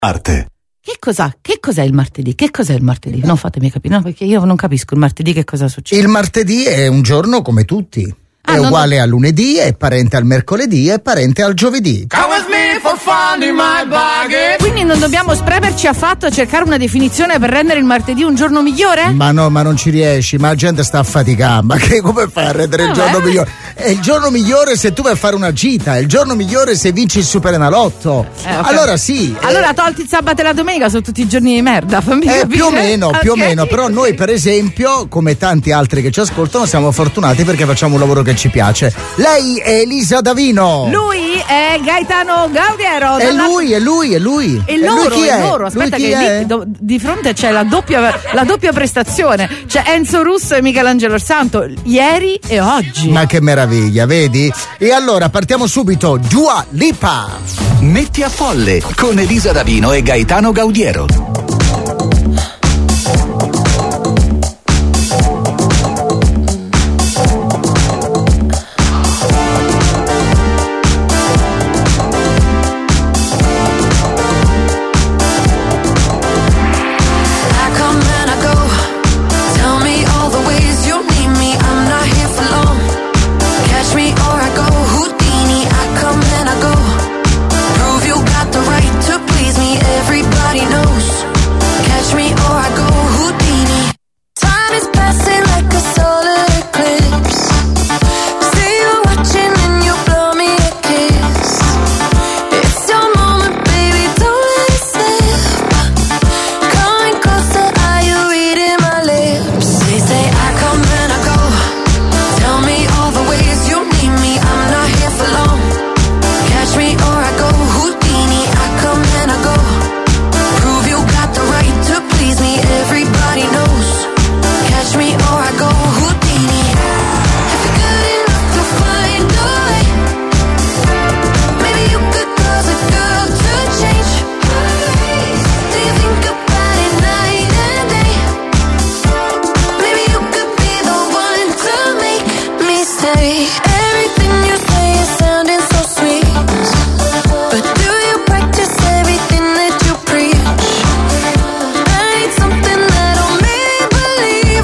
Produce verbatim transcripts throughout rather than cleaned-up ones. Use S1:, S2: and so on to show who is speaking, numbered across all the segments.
S1: Arte.
S2: Che cos'ha? Che cos'è il martedì? Che cos'è il martedì? Non fatemi capire, no, perché io non capisco il martedì che cosa succede.
S3: Il martedì è un giorno come tutti.
S2: Ah,
S3: è
S2: non-
S3: uguale al lunedì, è parente al mercoledì, è parente al giovedì.
S2: Quindi non dobbiamo spremerci affatto a cercare una definizione per rendere il martedì un giorno migliore?
S3: Ma no, ma non ci riesci, ma la gente sta affaticando. Ma che come fai a rendere il
S2: Vabbè.
S3: giorno migliore? È il giorno migliore se tu vai a fare una gita, è il giorno migliore se vinci il Superenalotto.
S2: Eh, ok.
S3: Allora sì. eh,
S2: Allora tolti il sabato e la domenica, sono tutti i giorni di merda, fammi
S3: Eh,
S2: capire.
S3: più o meno, più o
S2: Ok.
S3: meno, però noi per esempio, come tanti altri che ci ascoltano, siamo fortunati perché facciamo un lavoro che ci piace. Lei è Elisa Davino.
S2: Lui è Gaetano Gaudiero.
S3: È
S2: dalla-
S3: lui, è lui, è lui.
S2: E
S3: E lui
S2: loro,
S3: chi
S2: e
S3: è?
S2: loro, aspetta
S3: Lui chi
S2: che
S3: è?
S2: lì do- di fronte c'è la doppia, la doppia prestazione. C'è Enzo Russo e Michelangelo Santo, ieri e oggi.
S3: Ma che meraviglia, vedi? E allora partiamo subito. Dua Lipa.
S1: Metti a folle con Elisa Davino e Gaetano Gaudiero.
S4: I come and I go. Tell me all the ways you need me. I'm not here for long. Catch me or I go Houdini. I come and I go. Prove you got the right to please me. Everybody knows. Catch me or I go Houdini. Time is passing like a solar eclipse. See you watching and you blow me a kiss. It's your moment, baby. Don't let it slip. Coming closer, are you reading my lips? They say I come and I go. Tell me all the ways you need me. I'm not here for long. Catch me or I go Houdini. I come and I go. Prove you got the right to please me. Everybody knows. Catch me or I go Houdini. If you're good enough to find a way, maybe you could cause a girl to change. Do you think about it night and day? Maybe you could be the one to make me stay. Everything you say is sounding so sweet, but do you practice everything that you preach? I need something that'll make me believe.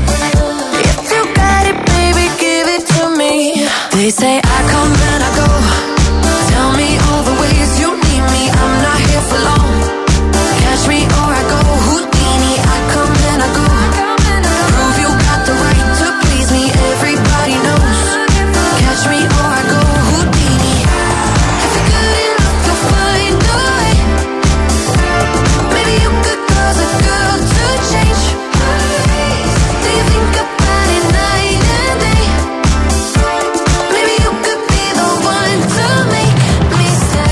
S4: If you got it, baby, give it to me. They say I come and I go. Tell me all the ways you need me. I'm not here for long. Catch me or I go Houdini. I come and I go. Prove you got the right to please me. Everybody knows. Catch me or I go Houdini. If you're good enough to find a way, maybe you could cause a girl to change. Do you think about it night and day? Maybe you could be the one to make me stay.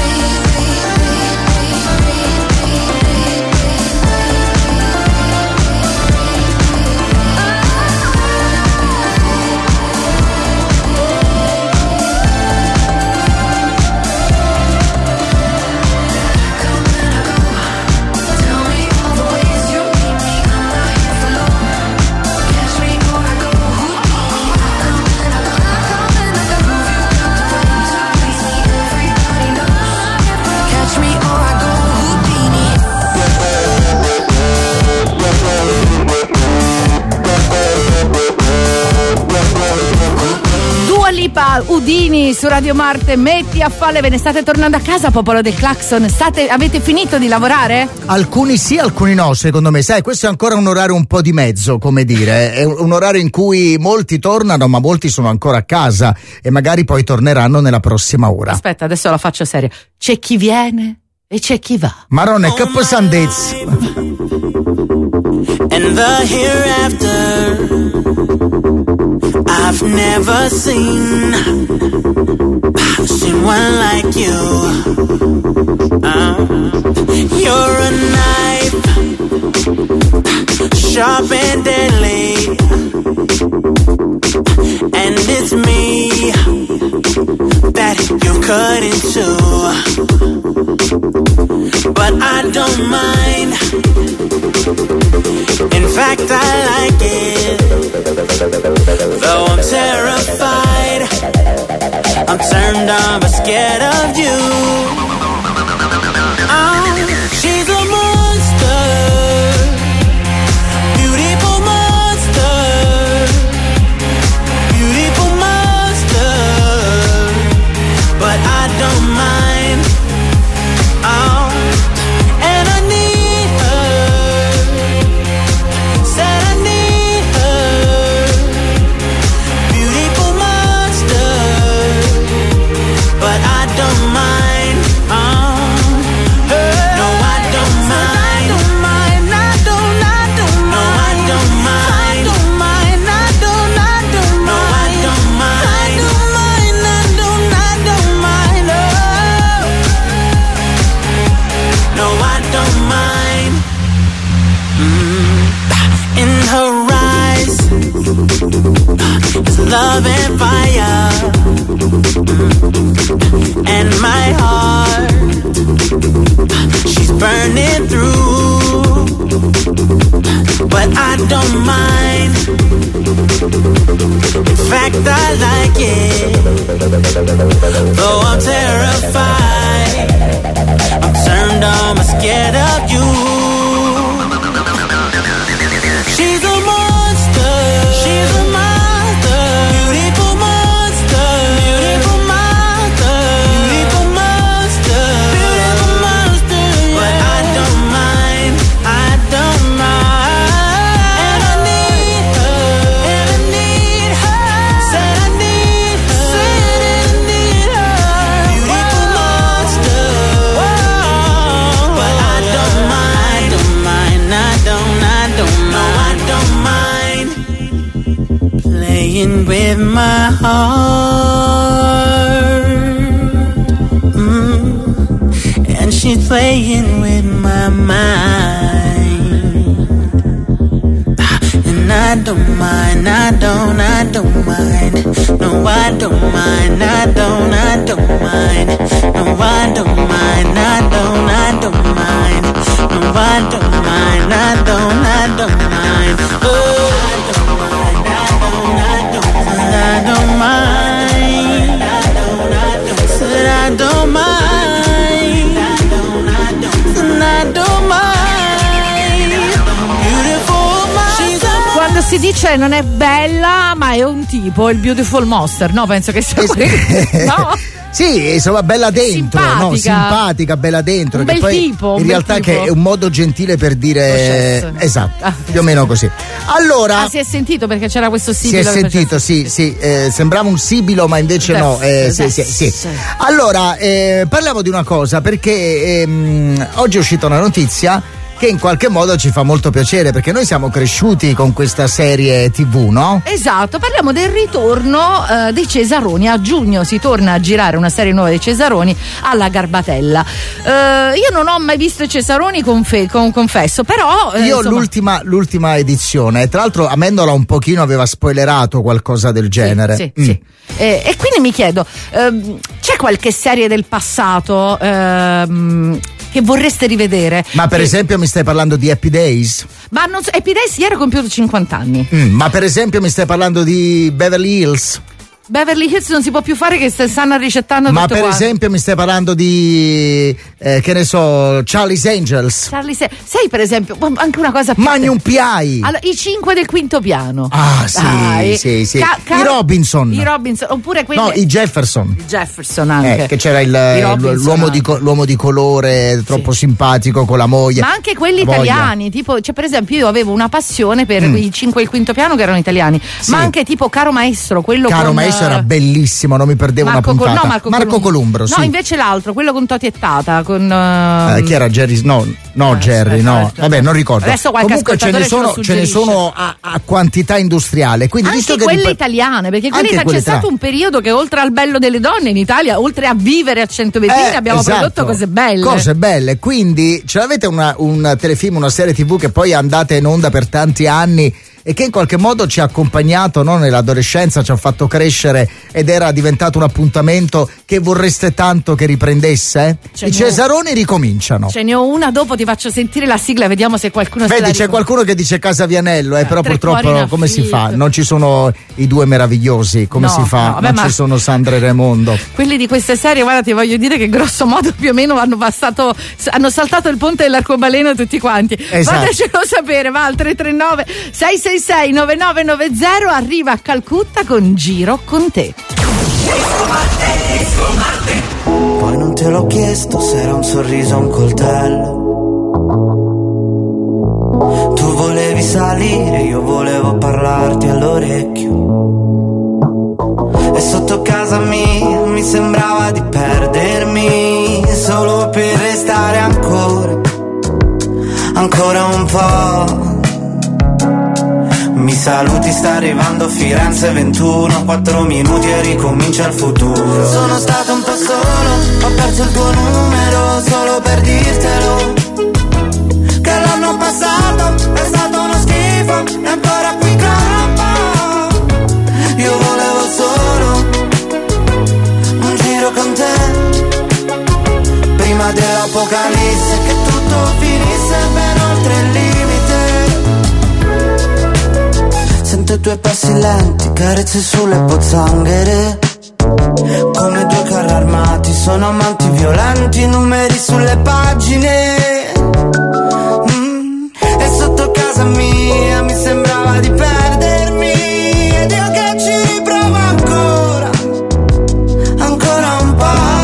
S4: Tell me all the ways you need me. I'm not here for long. Catch me or I go Houdini. I come and I go. I come and I go. Prove you got the right to please me. Everybody knows. Catch me or I go Houdini.
S2: Dua Lipa, Udini su Radio Marte, metti a folle, ve ne state tornando a casa, popolo del Claxon? State, avete finito di lavorare?
S3: Alcuni sì, alcuni no, secondo me. Sai, questo è ancora un orario un po' di mezzo, come dire. È un un orario in cui molti tornano, ma molti sono ancora a casa e magari poi torneranno nella prossima ora.
S2: Aspetta, adesso la faccio seria. C'è chi viene e c'è chi va.
S3: Marone, che pesantezza.
S5: And the hereafter, I've never seen seen one like you. Uh, you're a knife, sharp and deadly, and it's me that you cut into. But I don't mind. In fact, I like it. Though I'm terrified, I'm turned on but scared of you. Oh, she don't mind. Mm. In her eyes is love and fire, mm. and my heart, she's burning through, but I don't mind. In fact, I like it, though I'm terrified. I'm turned on, I'm scared of you. She's a monster, she's a monster, beautiful monster, beautiful monster, beautiful monster, beautiful monster. But I don't mind, I don't mind. And I need her, and I need her. Said I need her, said I need her. Beautiful monster. Whoa. But I don't mind, don't mind, I don't, I don't mind. Playing with my heart, mm. and she's playing with my mind, and I don't mind, I don't, I don't mind, no I don't mind, I don't, I don't mind, no I don't mind, I don't, I don't mind, no I don't mind, I don't, I don't mind, oh. I don't mind. I don't, I don't, said I don't mind. I don't, I don't, I don't mind. Beautiful monster.
S2: Quando si dice non è bella, ma è un tipo, il beautiful monster, no? Penso che sia quello. No?
S3: Sì, insomma, bella dentro,
S2: simpatica,
S3: no? Simpatica, bella dentro.
S2: Un
S3: che
S2: bel
S3: poi
S2: tipo, un
S3: in
S2: bel
S3: realtà
S2: tipo.
S3: che è un modo gentile per dire.
S2: Processo.
S3: Esatto,
S2: Ah,
S3: più o meno così. Allora.
S2: Ah, si è sentito perché c'era questo sibilo.
S3: Si è sentito, sì, sì, eh, sembrava un sibilo, ma invece
S2: Beh,
S3: no. Eh,
S2: beh,
S3: sì, sì, sì.
S2: sì.
S3: Allora, eh, parliamo di una cosa, perché ehm, oggi è uscita una notizia che in qualche modo ci fa molto piacere, perché noi siamo cresciuti con questa serie tivù, no?
S2: Esatto, parliamo del ritorno eh, dei Cesaroni. A giugno si torna a girare una serie nuova dei Cesaroni alla Garbatella. Eh, io non ho mai visto i Cesaroni, confe- con, confesso, però eh,
S3: Io
S2: insomma...
S3: l'ultima, l'ultima edizione, tra l'altro Amendola un pochino aveva spoilerato qualcosa del genere.
S2: Sì, sì,
S3: Mm.
S2: sì. Eh, e quindi mi chiedo, ehm, c'è qualche serie del passato ehm, che vorreste rivedere?
S3: Ma per
S2: Che-
S3: esempio mi stai parlando di Happy Days?
S2: Ma non so, Happy Days ieri ha compiuto cinquanta anni.
S3: Mm, ma per esempio mi stai parlando di Beverly Hills?
S2: Beverly Hills non si può più fare, che st- stanno ricettando
S3: Ma
S2: tutto
S3: per
S2: qua.
S3: esempio mi stai parlando di eh, che ne so, Charlie's Angels?
S2: Charlie, sei, sei per esempio anche una cosa più...
S3: Magnum P I.
S2: Allora, i cinque del quinto piano.
S3: Ah, sì,
S2: Dai.
S3: sì, sì.
S2: Ca- ca-
S3: I Robinson.
S2: I Robinson, oppure quelli...
S3: No, i Jefferson.
S2: I Jefferson anche.
S3: Eh, che c'era il,
S2: I Robinson
S3: l'uomo, di,
S2: anche.
S3: co- l'uomo di colore troppo simpatico con la moglie.
S2: Ma anche quelli
S3: La voglia.
S2: italiani, tipo, cioè per esempio io avevo una passione per i cinque e il quinto piano che erano italiani,
S3: Sì.
S2: ma anche tipo Caro Maestro, quello
S3: Caro
S2: con...
S3: Maestro
S2: eh,
S3: era bellissimo, non mi perdevo
S2: Marco
S3: una
S2: Col-
S3: puntata.
S2: no, Marco,
S3: Columbro,
S2: Columbro.
S3: sì.
S2: No, invece l'altro, quello con Toti e Tata, con...
S3: Eh,
S2: ehm,
S3: chi era Jerry? No, no
S2: Eh,
S3: Jerry,
S2: aspetta,
S3: no.
S2: aspetta.
S3: Vabbè, non ricordo.
S2: Adesso qualche
S3: Comunque ce ne
S2: ascoltatore ce lo
S3: sono, ce ne
S2: suggerisce.
S3: sono a, a quantità industriale. Quindi,
S2: Anche
S3: visto che
S2: quelle
S3: rip-
S2: italiane, perché quelle
S3: Anche
S2: ita-
S3: quelle
S2: c'è stato
S3: italiane.
S2: un periodo che oltre al bello delle donne in Italia, oltre a vivere a centoventi
S3: Eh,
S2: abbiamo
S3: esatto.
S2: prodotto cose belle.
S3: Cose belle. Quindi ce l'avete una- un telefilm, una serie tivù che poi è andata in onda per tanti anni e che in qualche modo ci ha accompagnato, no? Nell'adolescenza, ci ha fatto crescere ed era diventato un appuntamento che vorreste tanto che riprendesse?
S2: Ce
S3: I
S2: n'è-
S3: Cesaroni ricominciano.
S2: Ce ne ho una, dopo ti faccio sentire la sigla, vediamo se qualcuno se
S3: Vedi,
S2: la
S3: c'è
S2: ricorda.
S3: qualcuno che dice Casa Vianello, eh, però
S2: Tre cuori
S3: purtroppo
S2: in
S3: come si fa?
S2: affitto.
S3: Non ci sono i due meravigliosi, come
S2: No,
S3: si fa?
S2: no, vabbè,
S3: non
S2: ma-
S3: ci sono Sandra e Raimondo.
S2: Quelli di queste serie, guarda, ti voglio dire che grosso modo più o meno hanno passato, hanno saltato il ponte dell'arcobaleno tutti quanti.
S3: Esatto.
S2: Fatecelo sapere, va al tre tre nove sei sei sei nove nove nove zero, arriva a Calcutta con Giro con te.
S6: Poi non te l'ho chiesto se era un sorriso o un coltello. Tu volevi salire, io volevo parlarti all'orecchio. E sotto casa mia mi sembrava di perdermi, solo per restare ancora, ancora un po'. Mi saluti, sta arrivando Firenze ventuno, quattro minuti e ricomincia il futuro. Sono stato un po' solo, ho perso il tuo numero solo per dirtelo. tuoi passi lenti, carezze sulle pozzanghere. Come due carri armati, sono amanti violenti, numeri sulle pagine. Mm. E sotto casa mia mi sembrava di perdermi, ed io che ci riprovo ancora, ancora un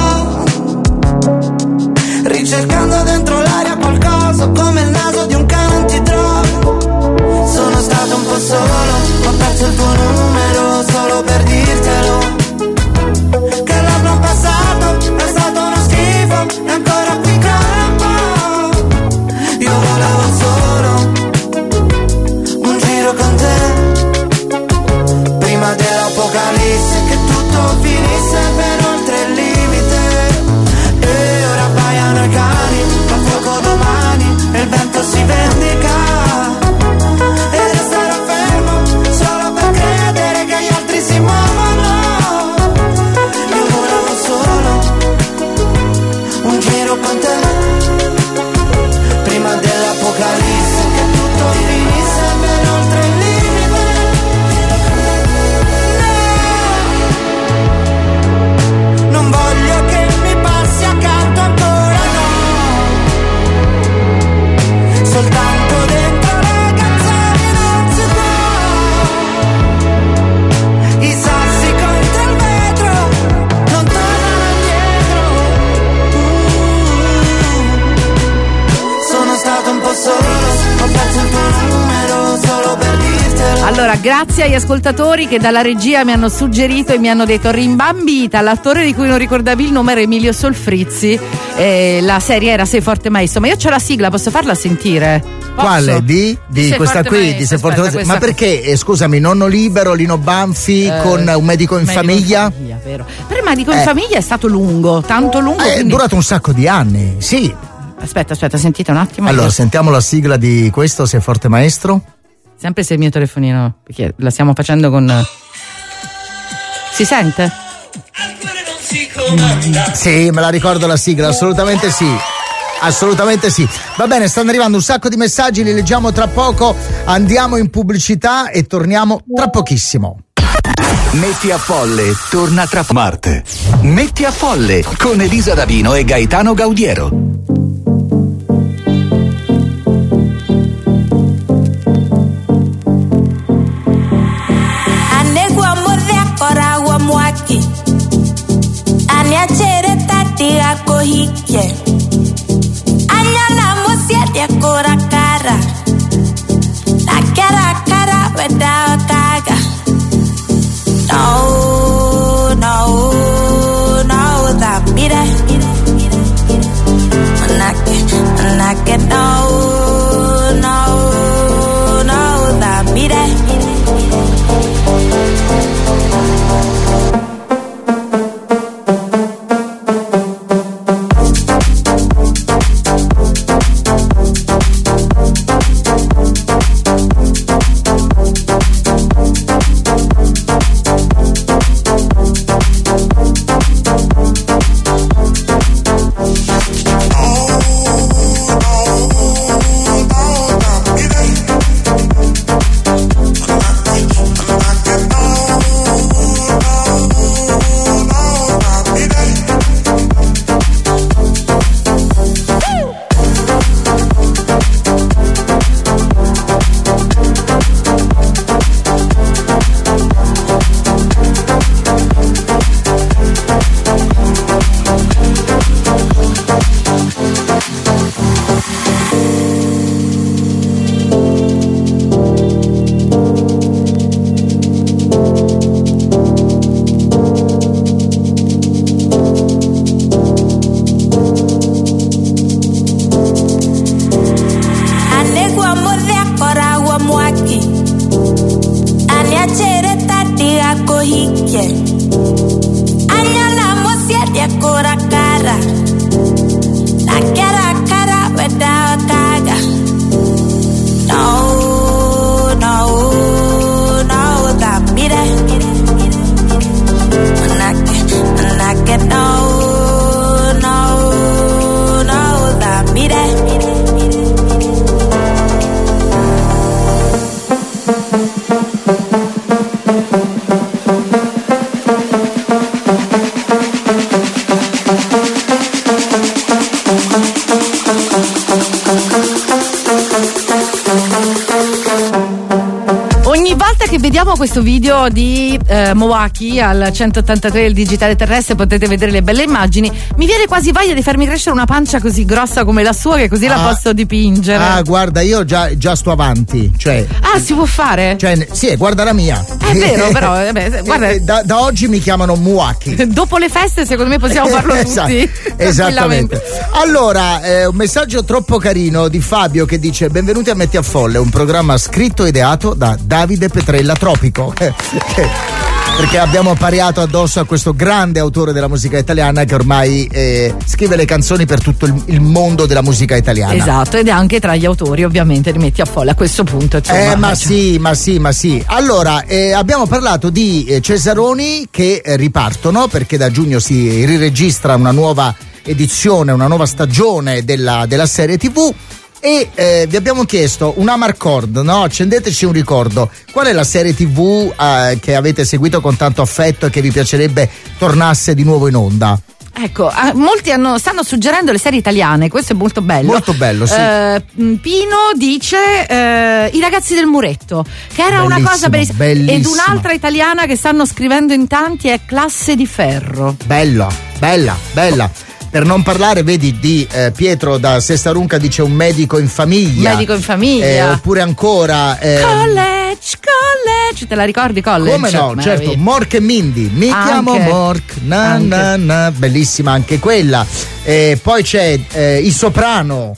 S6: po', ricercando dentro l'aria qualcosa come il naso di un cane antidroga. Sono stato un po' solo, ho perso il tuo numero solo per dirtelo, che l'anno passato è stato uno schifo e ancora qui campo. Io volevo solo un giro con te, prima dell'apocalisse, che tutto finisse ben oltre il limite. E ora baiano i cani, fa fuoco domani e il vento si vendica. E resterò fermo solo per credere che gli altri si muovono. Io volevo solo un giro con te, prima dell'apocalisse, che tutto finisse ben oltre il limite. No, non voglio che mi passi accanto ancora, no, soltanto dentro le canzoni non si può. I sassi contro il vetro non tornano indietro. Mm. Sono stato un po' solo, ho perso il tuo numero solo per dirtelo.
S2: Allora, grazie agli ascoltatori che dalla regia mi hanno suggerito e mi hanno detto: rimbambita, l'attore di cui non ricordavi il nome era Emilio Solfrizzi, eh, la serie era Sei forte maestro. Ma io c'ho la sigla, posso farla sentire? Posso?
S3: Quale? Di? Di
S2: Sei
S3: questa
S2: forte
S3: qui?
S2: maestro,
S3: Di Sei forte
S2: aspetta,
S3: maestro. Ma
S2: questa-
S3: perché, eh, scusami, Nonno Libero, Lino Banfi
S2: Eh,
S3: con Un medico in
S2: Medico
S3: famiglia?
S2: famiglia, vero. Però il medico in
S3: Eh.
S2: famiglia è stato lungo, tanto lungo.
S3: Eh, È
S2: quindi-
S3: durato un sacco di anni, sì.
S2: Aspetta, aspetta, sentite un attimo.
S3: Allora, sentiamo la sigla di questo, Sei forte maestro.
S2: Sempre se il mio telefonino, perché la stiamo facendo con. Si sente?
S3: Sì, me la ricordo la sigla, assolutamente sì. Assolutamente sì. Va bene, stanno arrivando un sacco di messaggi, li leggiamo tra poco. Andiamo in pubblicità e torniamo tra pochissimo.
S1: Metti a Folle torna tra Marte. Metti a Folle con Elisa Davino e Gaetano Gaudiero.
S7: Anegua mordea coragua muaki. Aniachere tatia kohike. Anyana mosia dia kora cara. La cara cara weda kaga. No, no, no, that mire. Manake, manake, no, no, no, that mire.
S2: che vediamo questo video di eh, Milwaukee al centottantatré del digitale terrestre, potete vedere le belle immagini, mi viene quasi voglia di farmi crescere una pancia così grossa come la sua, che così
S3: ah,
S2: la posso dipingere.
S3: Ah, guarda, io già, già sto avanti, cioè.
S2: Ah, si può fare?
S3: Cioè, sì, guarda la mia.
S2: È vero, però, vabbè, guarda.
S3: Da, da oggi mi chiamano Milwaukee.
S2: Dopo le feste, secondo me possiamo farlo
S3: esatto,
S2: tutti.
S3: Esattamente. Allora, eh, un messaggio troppo carino di Fabio che dice: benvenuti a Metti a Folle, un programma scritto e ideato da Davide Petrella Tropico. Perché abbiamo pariato addosso a questo grande autore della musica italiana che ormai eh, scrive le canzoni per tutto il, il mondo della musica italiana.
S2: Esatto, ed è anche tra gli autori, ovviamente, di Metti a Folle a questo punto. Insomma,
S3: eh, ma sì, ma sì, ma sì. Allora, eh, abbiamo parlato di eh, Cesaroni che eh, ripartono perché da giugno si riregistra una nuova edizione, una nuova stagione della, della serie tivù. E eh, vi abbiamo chiesto un Amarcord, no? Accendeteci un ricordo. Qual è la serie tivù eh, che avete seguito con tanto affetto e che vi piacerebbe tornasse di nuovo in onda?
S2: Ecco, eh, molti hanno, stanno suggerendo le serie italiane, questo è molto bello.
S3: Molto bello, sì.
S2: Eh, Pino dice eh, I ragazzi del muretto, che era
S3: bellissimo,
S2: una cosa bellissima.
S3: bellissima.
S2: Ed un'altra italiana che stanno scrivendo in tanti è Classe di ferro.
S3: Bella, bella, bella. Per non parlare, vedi, di eh, Pietro da Sestarunca dice Un medico in famiglia.
S2: Medico in famiglia.
S3: Eh, oppure ancora eh,
S2: College, college, te la ricordi College?
S3: come no,
S2: Meraviglia.
S3: certo, Mork e Mindy. Mi
S2: Anche.
S3: chiamo Mork, na,
S2: Anche.
S3: na, na. Bellissima anche quella. Eh, poi c'è eh, Il Soprano,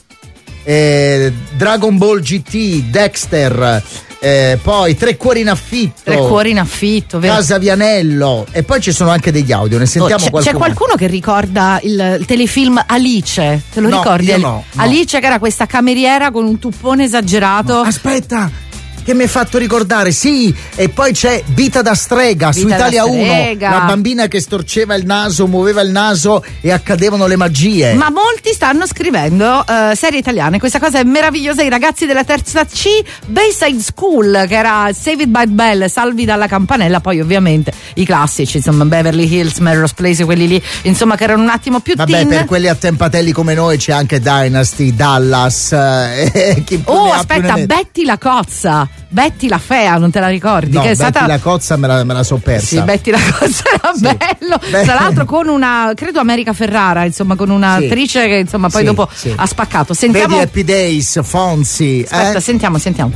S3: eh, Dragon Ball G T, Dexter. Eh, poi Tre cuori in affitto,
S2: Tre cuori in affitto, vero?
S3: Casa Vianello, e poi ci sono anche degli audio, ne sentiamo
S2: Oh, c'è,
S3: qualcuno.
S2: c'è qualcuno che ricorda il, il telefilm Alice, te lo
S3: No,
S2: ricordi?
S3: io no, no.
S2: Alice, che era questa cameriera con un tuppone esagerato.
S3: Aspetta, che mi hai fatto ricordare, sì, e poi c'è Vita da strega su
S2: Vita da
S3: Italia uno,
S2: strega.
S3: la bambina che storceva il naso, muoveva il naso e accadevano le magie.
S2: Ma molti stanno scrivendo uh, serie italiane, questa cosa è meravigliosa. I ragazzi della terza C, Bayside School, che era Saved by the Bell, Salvi dalla campanella, poi ovviamente i classici, insomma Beverly Hills, Melrose Place, quelli lì, insomma, che erano un attimo più
S3: Vabbè,
S2: teen.
S3: per quelli attempatelli come noi c'è anche Dynasty, Dallas, eh, chi più
S2: Oh,
S3: ne ha più
S2: aspetta,
S3: ne metta.
S2: Betty la cozza, Betty la fea, non te la ricordi?
S3: No,
S2: che è
S3: Betty
S2: stata
S3: la cozza me la, me la so persa.
S2: Sì, Betty la cozza era
S3: Sì.
S2: bello.
S3: Beh.
S2: Tra l'altro con una, credo America Ferrara, insomma, con un'attrice
S3: Sì.
S2: che insomma poi
S3: Sì,
S2: dopo
S3: sì.
S2: ha spaccato. Sentiamo.
S3: Vedi Happy Days, Fonzi.
S2: Aspetta,
S3: eh?
S2: sentiamo, sentiamo.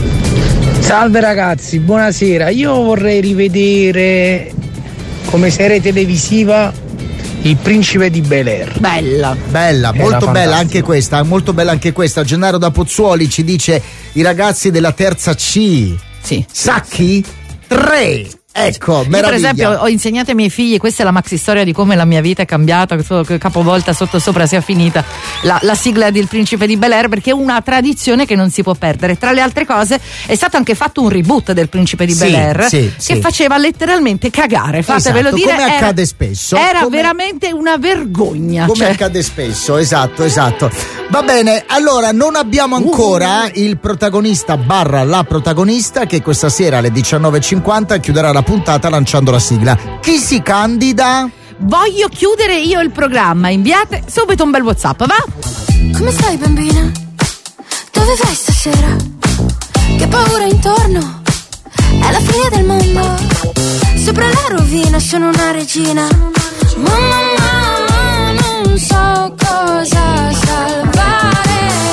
S8: Salve ragazzi, buonasera. Io vorrei rivedere come serie televisiva Il Principe di Bel-Air.
S2: Bella.
S3: Bella,
S8: Era
S3: molto bella
S8: fantastico.
S3: anche questa, molto bella anche questa. Gennaro da Pozzuoli ci dice I ragazzi della terza C.
S2: Sì.
S3: Sacchi? Tre. Ecco,
S2: Io,
S3: meraviglia.
S2: per esempio, ho insegnato ai miei figli, questa è la maxi storia di come la mia vita è cambiata, che capovolta sotto sopra sia finita la, la sigla del Principe di Bel-Air, perché è una tradizione che non si può perdere. Tra le altre cose è stato anche fatto un reboot del Principe di
S3: Sì,
S2: Bel-Air
S3: sì,
S2: che
S3: sì.
S2: faceva letteralmente cagare, fatevelo
S3: Esatto,
S2: dire.
S3: come
S2: era-
S3: accade spesso,
S2: Era
S3: come-
S2: veramente una vergogna.
S3: Come
S2: cioè.
S3: accade spesso, esatto, esatto. Va bene, allora non abbiamo ancora il protagonista barra la protagonista che questa sera alle diciannove e cinquanta chiuderà la puntata lanciando la sigla. Chi si candida?
S2: Voglio chiudere io il programma, inviate subito un bel WhatsApp, va?
S9: Come stai bambina? Dove vai stasera? Che paura intorno? È la fine del mondo. Sopra la rovina sono una regina. Mamma, mamma, non so cosa salvare.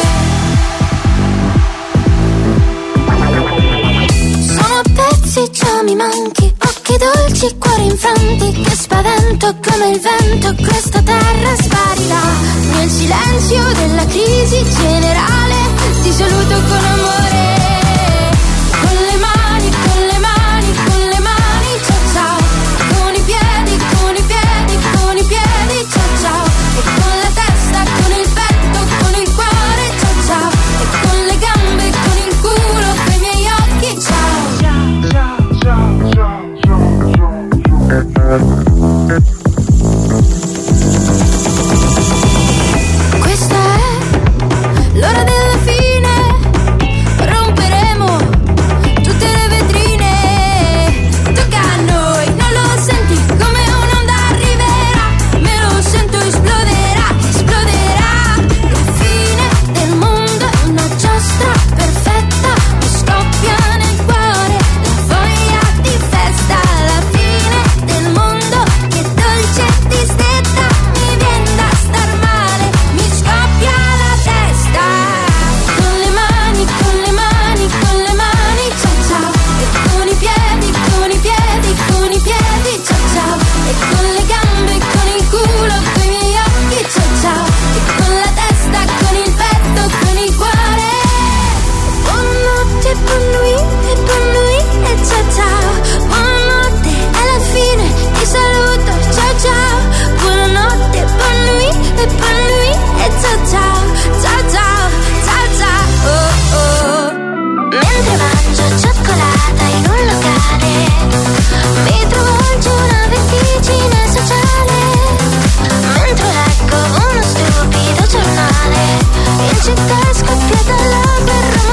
S9: Sono a pezzi, già mi manchi. Occhi dolci, cuori infranti. Che spavento come il vento. Questa terra sparirà nel silenzio della crisi generale. Ti saluto con amore. Con le mani, con le mani, con le mani, ciao ciao. Con i piedi, con i piedi, con i piedi, ciao ciao. E con la testa, con il petto, con il cuore, ciao ciao. E con le gambe, con il culo, con i miei occhi, ciao. Questa è l'ora volta è scoppiata la guerra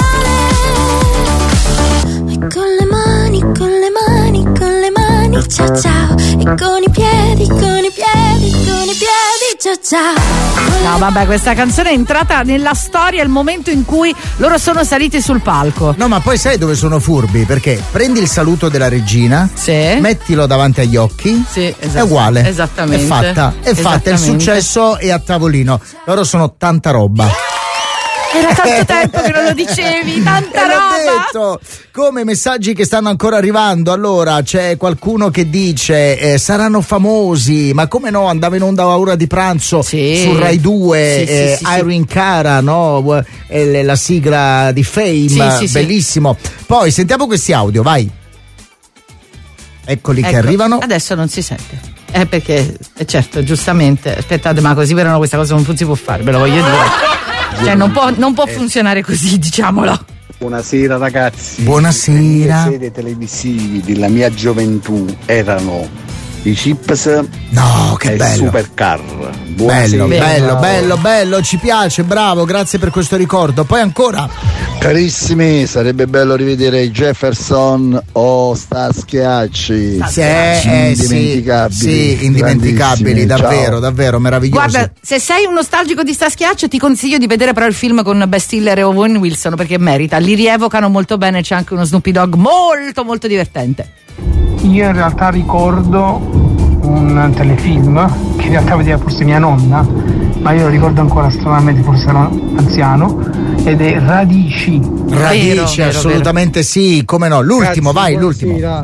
S9: mondiale. E con le mani, con le mani, con le mani, ciao ciao. E con i piedi, con i piedi, con i piedi, ciao ciao.
S2: No, vabbè, questa canzone è entrata nella storia il momento in cui loro sono saliti sul palco.
S3: No, ma poi sai dove sono furbi? Perché prendi il saluto della regina,
S2: sì,
S3: mettilo davanti agli occhi,
S2: sì, esatto,
S3: è uguale,
S2: esattamente,
S3: è fatta, è fatta, il successo è a tavolino. Loro sono tanta roba.
S2: Era tanto tempo che non lo dicevi, tanta
S3: e
S2: roba.
S3: L'ho detto. Come messaggi che stanno ancora arrivando. Allora c'è qualcuno che dice eh, saranno famosi, ma come no, andava in onda a ora di pranzo, sì, su Rai due, sì, eh, sì, sì, Irene sì. Cara, no? Eh, la sigla di Fame, sì, sì, bellissimo. Sì. Poi sentiamo questi audio, vai. Eccoli ecco, che arrivano.
S2: Adesso non si sente. Eh perché, eh, certo, giustamente, aspettate, ma così però no, questa cosa non si può fare, ve lo voglio dire. Cioè non può, non può funzionare così, diciamolo.
S10: Buonasera ragazzi.
S3: Buonasera.
S10: Le serie televisivi della mia gioventù erano i Chips,
S3: no, che
S10: e
S3: bello.
S10: Supercar.
S3: Bello, bello, bello, bello, ci piace, bravo, grazie per questo ricordo. Poi ancora.
S10: Carissimi, sarebbe bello rivedere i Jefferson o Staschiacci.
S3: Sì, eh, indimenticabili. Sì, sì, indimenticabili, davvero, ciao. Davvero meravigliosi.
S2: Guarda, se sei un nostalgico di Staschiacci ti consiglio di vedere però il film con Ben Stiller e Owen Wilson, perché merita, li rievocano molto bene, c'è anche uno Snoopy Dogg molto molto divertente.
S8: Io in realtà ricordo un telefilm che in realtà vedeva forse mia nonna, ma io lo ricordo ancora stranamente, forse ero anziano, ed è Radici.
S3: Radici, vero, assolutamente vero, vero. Sì, come no, l'ultimo, Grazie, vai,
S8: l'ultimo.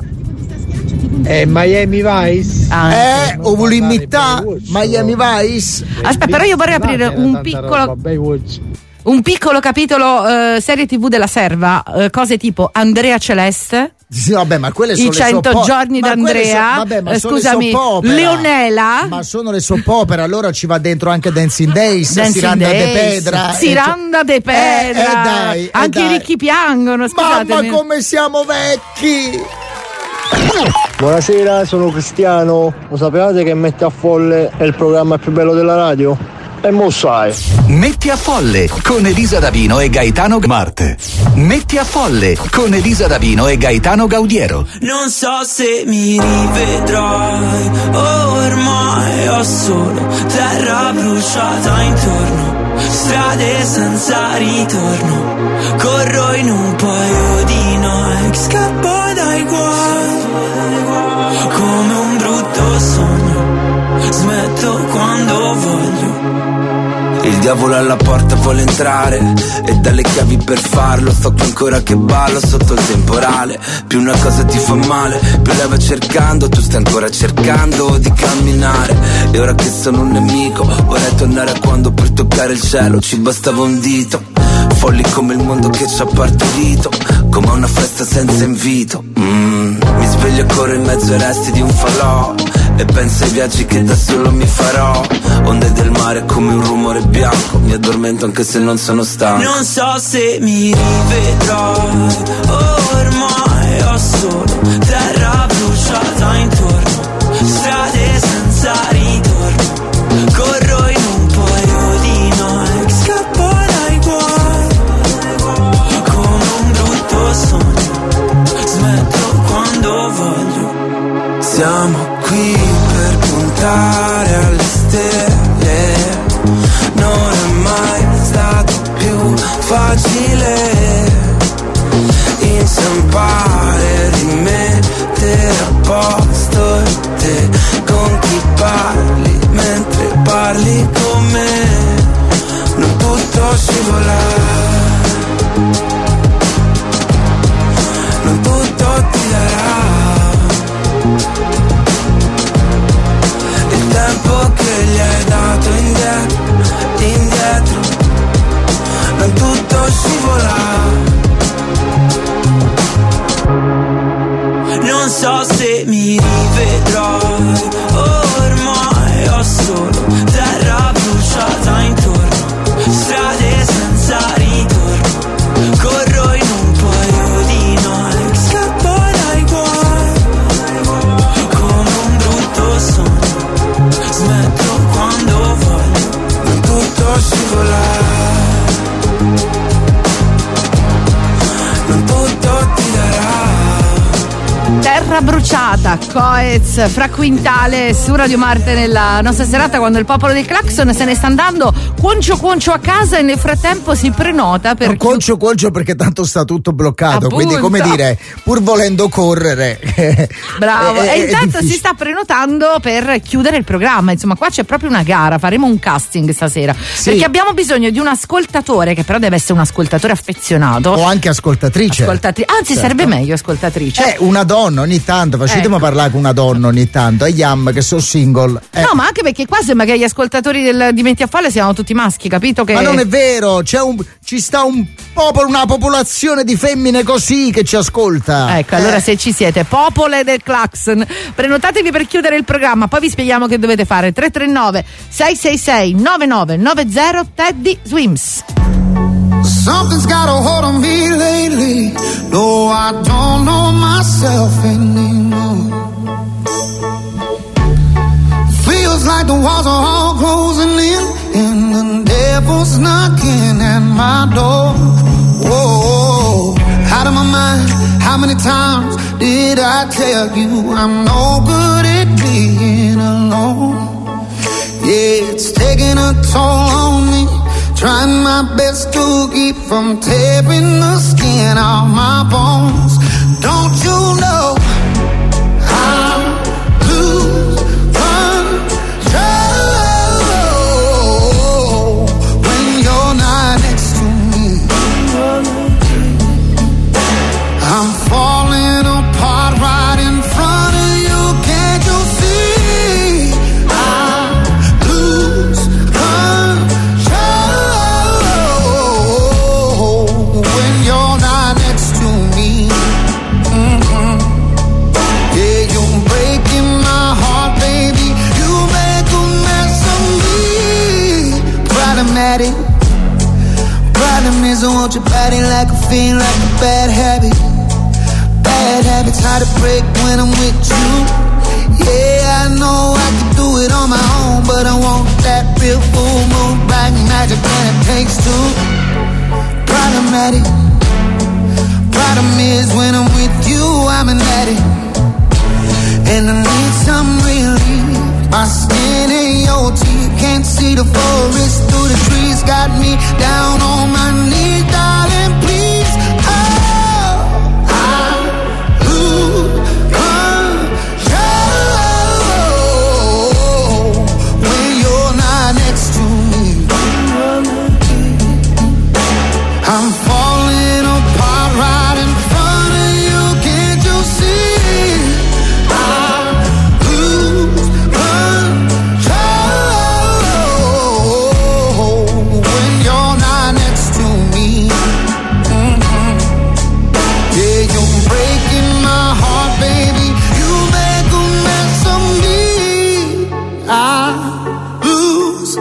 S8: È Miami Vice.
S3: Ah, eh, o volumità Miami Vice.
S2: Aspetta, però io vorrei aprire un piccolo un piccolo capitolo eh, serie tivù della serva, eh, cose tipo Andrea Celeste.
S3: Sì, vabbè, ma quelle sono
S2: I cento
S3: le
S2: giorni d'Andrea,
S3: so, vabbè, ma
S2: eh, scusami, Leonela.
S3: Ma sono le soppopera, allora ci va dentro anche Dancing Days,
S2: Dancing
S3: Siranda
S2: Days,
S3: de Pedra.
S2: Siranda de Pedra.
S3: Eh, eh, dai,
S2: anche
S3: eh,
S2: i ricchi piangono, scusatemi.
S3: Mamma come siamo vecchi!
S11: Buonasera, sono Cristiano. Lo sapevate che Metti a Folle è il programma più bello della radio? E mo sai.
S1: Metti a Folle con Elisa Davino e Gaetano Marte. Metti a Folle con Elisa Davino e Gaetano Gaudiero.
S5: Non so se mi rivedrai, ormai ho solo terra bruciata intorno, strade senza ritorno, corro in un paio di Nike, scappo dai guai come un brutto sogno, smetto quando voglio. Il diavolo alla porta vuole entrare e dalle chiavi per farlo. Sto qui ancora che ballo sotto il temporale. Più una cosa ti fa male, più la vai cercando. Tu stai ancora cercando di camminare. E ora che sono un nemico vorrei tornare a quando per toccare il cielo ci bastava un dito. Folli come il mondo che ci ha partorito, come una festa senza invito. mm. Mi sveglio e corro in mezzo ai resti di un falò e penso ai viaggi che da solo mi farò. Onde del mare come un rumore bianco, mi addormento anche se non sono stanco. Non so se mi rivedrai, ormai ho solo terra bruciata intorno, strade senza ritorno, corro in un paio di Nike, scappo dai guai come un brutto sogno, smetto quando voglio. Siamo qui per puntare alle stelle, non è mai stato più facile inciampare, rimettere a posto te con chi parli mentre parli con me, non tutto scivola, non tutto ti darà il tempo che gli hai dato indietro, indietro, non tutto scivola. Non so se mi rivedrai, ormai ho solo terra bruciata intorno, strade senza ritorno, corro in un paio di Nike, scappo dai guai come un brutto sogno, smetto quando voglio, non tutto scivola.
S2: terra bruciata, Coez, fra Quintale su Radio Marte nella nostra serata, quando il popolo del clacson se ne sta andando cuoncio cuoncio a casa e nel frattempo si prenota per...
S3: No, cuoncio cuoncio perché tanto sta tutto bloccato.
S2: Appunto.
S3: Quindi come dire, pur volendo correre
S2: bravo,
S3: è,
S2: e
S3: è
S2: intanto
S3: difficile.
S2: si sta prenotando per chiudere il programma, insomma qua c'è proprio una gara, faremo un casting stasera,
S3: sì.
S2: perché abbiamo bisogno di un ascoltatore, che però deve essere un ascoltatore affezionato
S3: o anche ascoltatrice,
S2: Ascoltatri- anzi
S3: certo.
S2: sarebbe meglio ascoltatrice,
S3: eh, una donna ogni tanto, facetemi
S2: Ecco.
S3: parlare con una donna ogni tanto, e Yam che sono single eh.
S2: no, ma anche perché qua sembra che gli ascoltatori del, di Metti a Folle siano tutti maschi, capito? Che...
S3: Ma non è vero, c'è un, ci sta un popolo, una popolazione di femmine così che ci ascolta.
S2: Ecco, allora se ci siete, popole del clacson, prenotatevi per chiudere il programma, poi vi spieghiamo che dovete fare. Tre tre nove sei sei sei nove nove nove zero Teddy Swims.
S5: Something's got a hold on me lately. No, I don't know myself anymore. Feels like the walls are all closing in, and the devil's knocking at my door. Whoa, out of my mind. How many times did I tell you I'm no good at being alone? Yeah, it's taking a toll on me. Trying my best to keep from tearing the skin off my bones. Don't you know I lose control when you're not next to me? I'm falling apart right in front of you. Can't you see? I lose control when you're not next to me. Mm-hmm. Yeah, you're breaking my heart, baby. You make a mess of me. Problematic. Problem is I want your body like a fiend, like a bad habit. Bad habits hard to break when I'm with you. Yeah, I know I can do it on my own, but I want that real full moon, black magic, and it takes two. Problematic. Problem is when I'm with you, I'm an addict, and I need some relief. My skin and your teeth, can't see the forest through the trees. Got me down on my knees, darling, please. Oh, I lose control when you're not next to me. I'm falling apart right in front of you. Can't you see? I lose control when you're not next to me. Mm-hmm. Yeah, you're breaking my heart, baby. You make a mess of me. I lose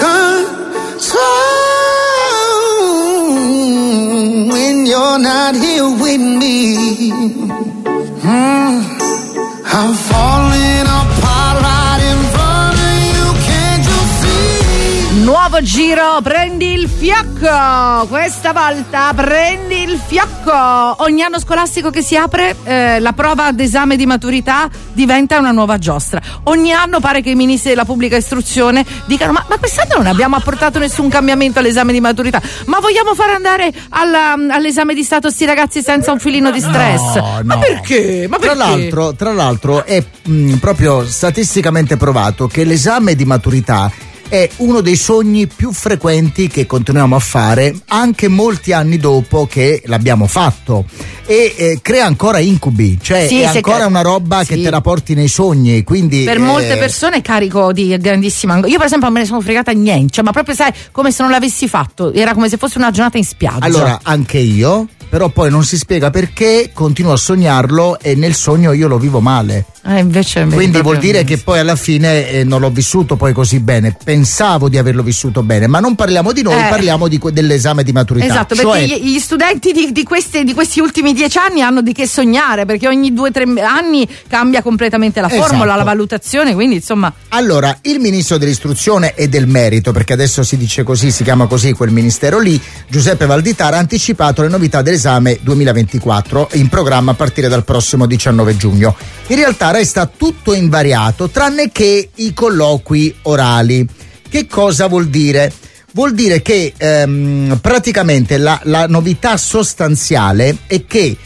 S5: control when you're not here with me. Mm. I'm falling apart right in front of you. Can't you see?
S2: Nuovo giro, prendi il fiocco, questa volta prendi il fiocco. Ogni anno scolastico che si apre, eh, la prova d'esame di maturità diventa una nuova giostra. Ogni anno pare che i ministri della pubblica istruzione dicano ma, ma quest'anno non abbiamo apportato nessun cambiamento all'esame di maturità, ma vogliamo fare andare alla, all'esame di stato sti ragazzi senza un filino di stress?
S3: No,
S2: ma
S3: no.
S2: perché? Ma
S3: Tra
S2: perché?
S3: l'altro, tra l'altro è mh, proprio statisticamente provato che l'esame di maturità è uno dei sogni più frequenti che continuiamo a fare anche molti anni dopo che l'abbiamo fatto, e eh, crea ancora incubi, cioè
S2: Sì,
S3: è
S2: se
S3: ancora
S2: cre-
S3: una roba
S2: sì.
S3: che te la porti nei sogni, quindi
S2: Per
S3: eh,
S2: molte persone è carico di grandissima angoscia. Io per esempio me ne sono fregata niente, cioè, ma proprio sai, come se non l'avessi fatto, era come se fosse una giornata in spiaggia.
S3: allora anche io, però poi non si spiega perché continuo a sognarlo e nel sogno io lo vivo male.
S2: Eh, invece,
S3: Quindi vuol dire che poi alla fine eh, non l'ho vissuto poi così bene. Pensavo di averlo vissuto bene, ma non parliamo di noi,
S2: Eh.
S3: parliamo di que- dell'esame di maturità.
S2: Esatto,
S3: Cioè,
S2: perché gli, gli studenti di, di, questi, di questi ultimi dieci anni hanno di che sognare, perché ogni due o tre anni cambia completamente la formula,
S3: Esatto.
S2: la valutazione, quindi insomma.
S3: allora, il ministro dell'istruzione e del merito, perché adesso si dice così, si chiama così quel ministero lì, Giuseppe Valditara, ha anticipato le novità dell'esame l'esame duemilaventiquattro, in programma a partire dal prossimo diciannove giugno. In realtà resta tutto invariato tranne che i colloqui orali. Che cosa vuol dire? Vuol dire che ehm, praticamente la, la novità sostanziale è che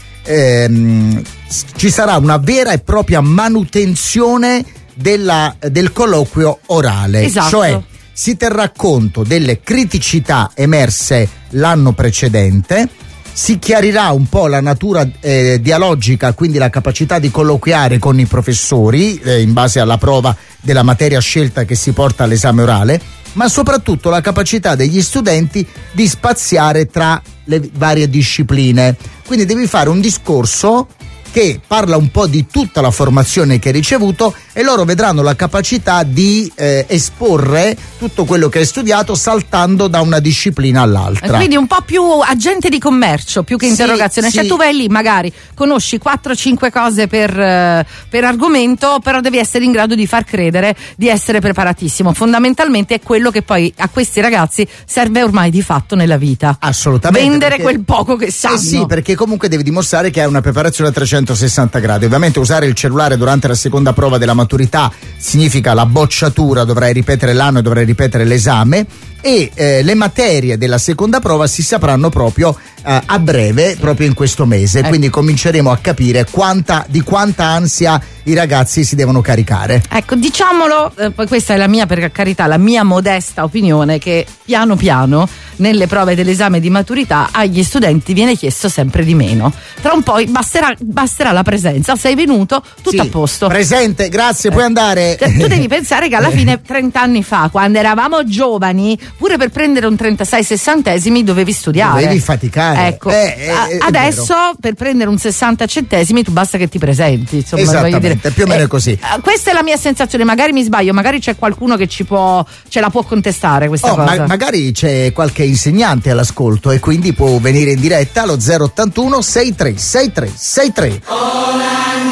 S3: ehm, ci sarà una vera e propria manutenzione della, del colloquio orale.
S2: Esatto.
S3: Cioè si terrà conto delle criticità emerse l'anno precedente, si chiarirà un po' la natura eh, dialogica, quindi la capacità di colloquiare con i professori eh, in base alla prova della materia scelta che si porta all'esame orale, ma soprattutto la capacità degli studenti di spaziare tra le varie discipline. Quindi devi fare un discorso che parla un po' di tutta la formazione che hai ricevuto e loro vedranno la capacità di eh, esporre tutto quello che hai studiato saltando da una disciplina all'altra.
S2: Quindi un po' più agente di commercio più che
S3: Sì,
S2: interrogazione. Cioè
S3: sì.
S2: tu vai lì, magari conosci quattro cinque cose per, eh, per argomento, però devi essere in grado di far credere di essere preparatissimo. Fondamentalmente è quello che poi a questi ragazzi serve ormai di fatto nella vita.
S3: Assolutamente.
S2: Vendere
S3: perché-
S2: quel poco che sanno.
S3: Eh sì, perché comunque devi dimostrare che hai una preparazione a trecentosessanta gradi. Ovviamente usare il cellulare durante la seconda prova della maturità significa la bocciatura, dovrai ripetere l'anno e dovrai ripetere l'esame, e eh, le materie della seconda prova si sapranno proprio eh, a breve, proprio in questo mese.
S2: Ecco.
S3: Quindi cominceremo a capire quanta, di quanta ansia i ragazzi si devono caricare.
S2: Ecco, diciamolo, eh, poi questa è la mia, per carità, la mia modesta opinione, che piano piano nelle prove dell'esame di maturità agli studenti viene chiesto sempre di meno. Tra un po' basterà, basterà la presenza, sei venuto, tutto
S3: Sì,
S2: a posto.
S3: presente, grazie, puoi andare.
S2: Cioè, tu devi pensare che alla fine trent'anni fa, quando eravamo giovani, pure per prendere un trentasei sessantesimi dovevi studiare.
S3: Dovevi faticare.
S2: Ecco,
S3: Eh, eh,
S2: a-
S3: è
S2: adesso per prendere un sessanta centesimi tu basta che ti presenti, insomma, voglio dire.
S3: Esattamente, più o meno è così.
S2: eh, Questa è la mia sensazione, magari mi sbaglio, magari c'è qualcuno che ci può, ce la può contestare questa
S3: Oh,
S2: cosa.
S3: ma- magari c'è qualche insegnante all'ascolto e quindi può venire in diretta allo zero ottantuno sessantatré sessantatré sessantatré.
S5: All I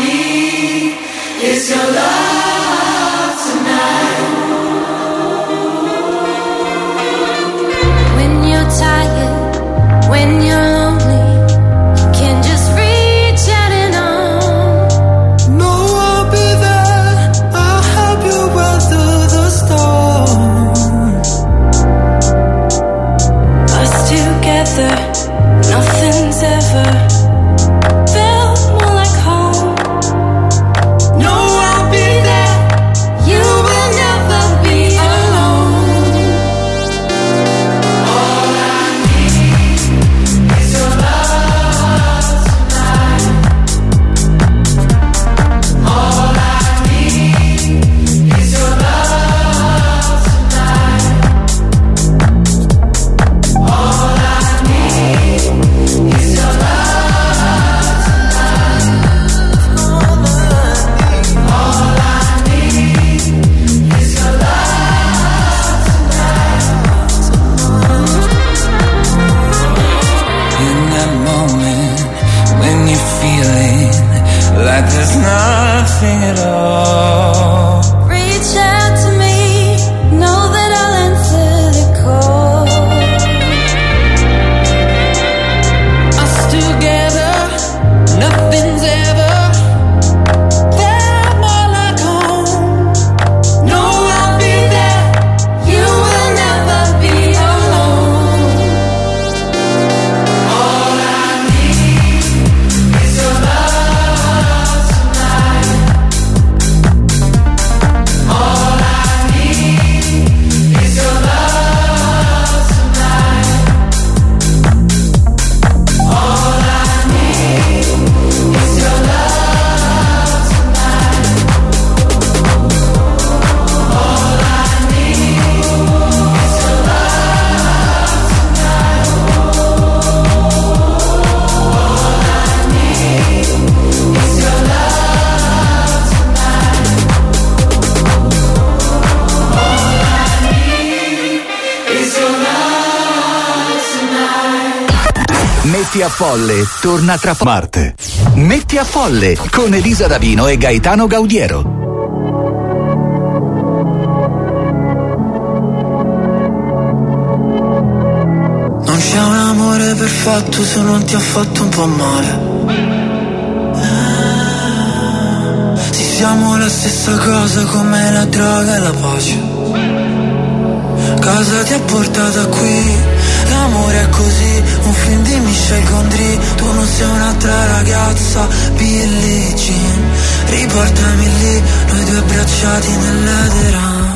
S5: need is your love tonight.
S9: When you're tired, when you're lonely, you can just reach out and on.
S5: No, I'll be there. I'll help you weather the storm.
S9: Us together, nothing's ever felt more like home.
S5: No, I'll be there.
S9: You will never be alone.
S5: All I need is your love tonight. All I need is your love tonight. All I need is your love tonight. All I need is your love
S6: In that moment when you're feeling like there's nothing at all.
S9: Reach out to me, know that I'll answer the call.
S5: us together, nothing's ever felt more like home. No, I'll be there.
S9: You will never be alone.
S5: All I need is your love tonight. All I need is your love tonight. All I need is your love tonight. All I need is your love tonight. All I need is your love tonight.
S1: Metti a Folle torna tra po- Marte. Metti a Folle con Elisa Davino e Gaetano Gaudiero.
S6: Non c'è un amore l'amore perfetto se non ti ha fatto un po' male. Sì, siamo la stessa cosa come la droga e la pace. Cosa ti ha portato qui? L'amore è così, un film di Michel Gondry. Tu non sei un'altra ragazza, Billie Jean. Riportami lì, noi due abbracciati nell'edera.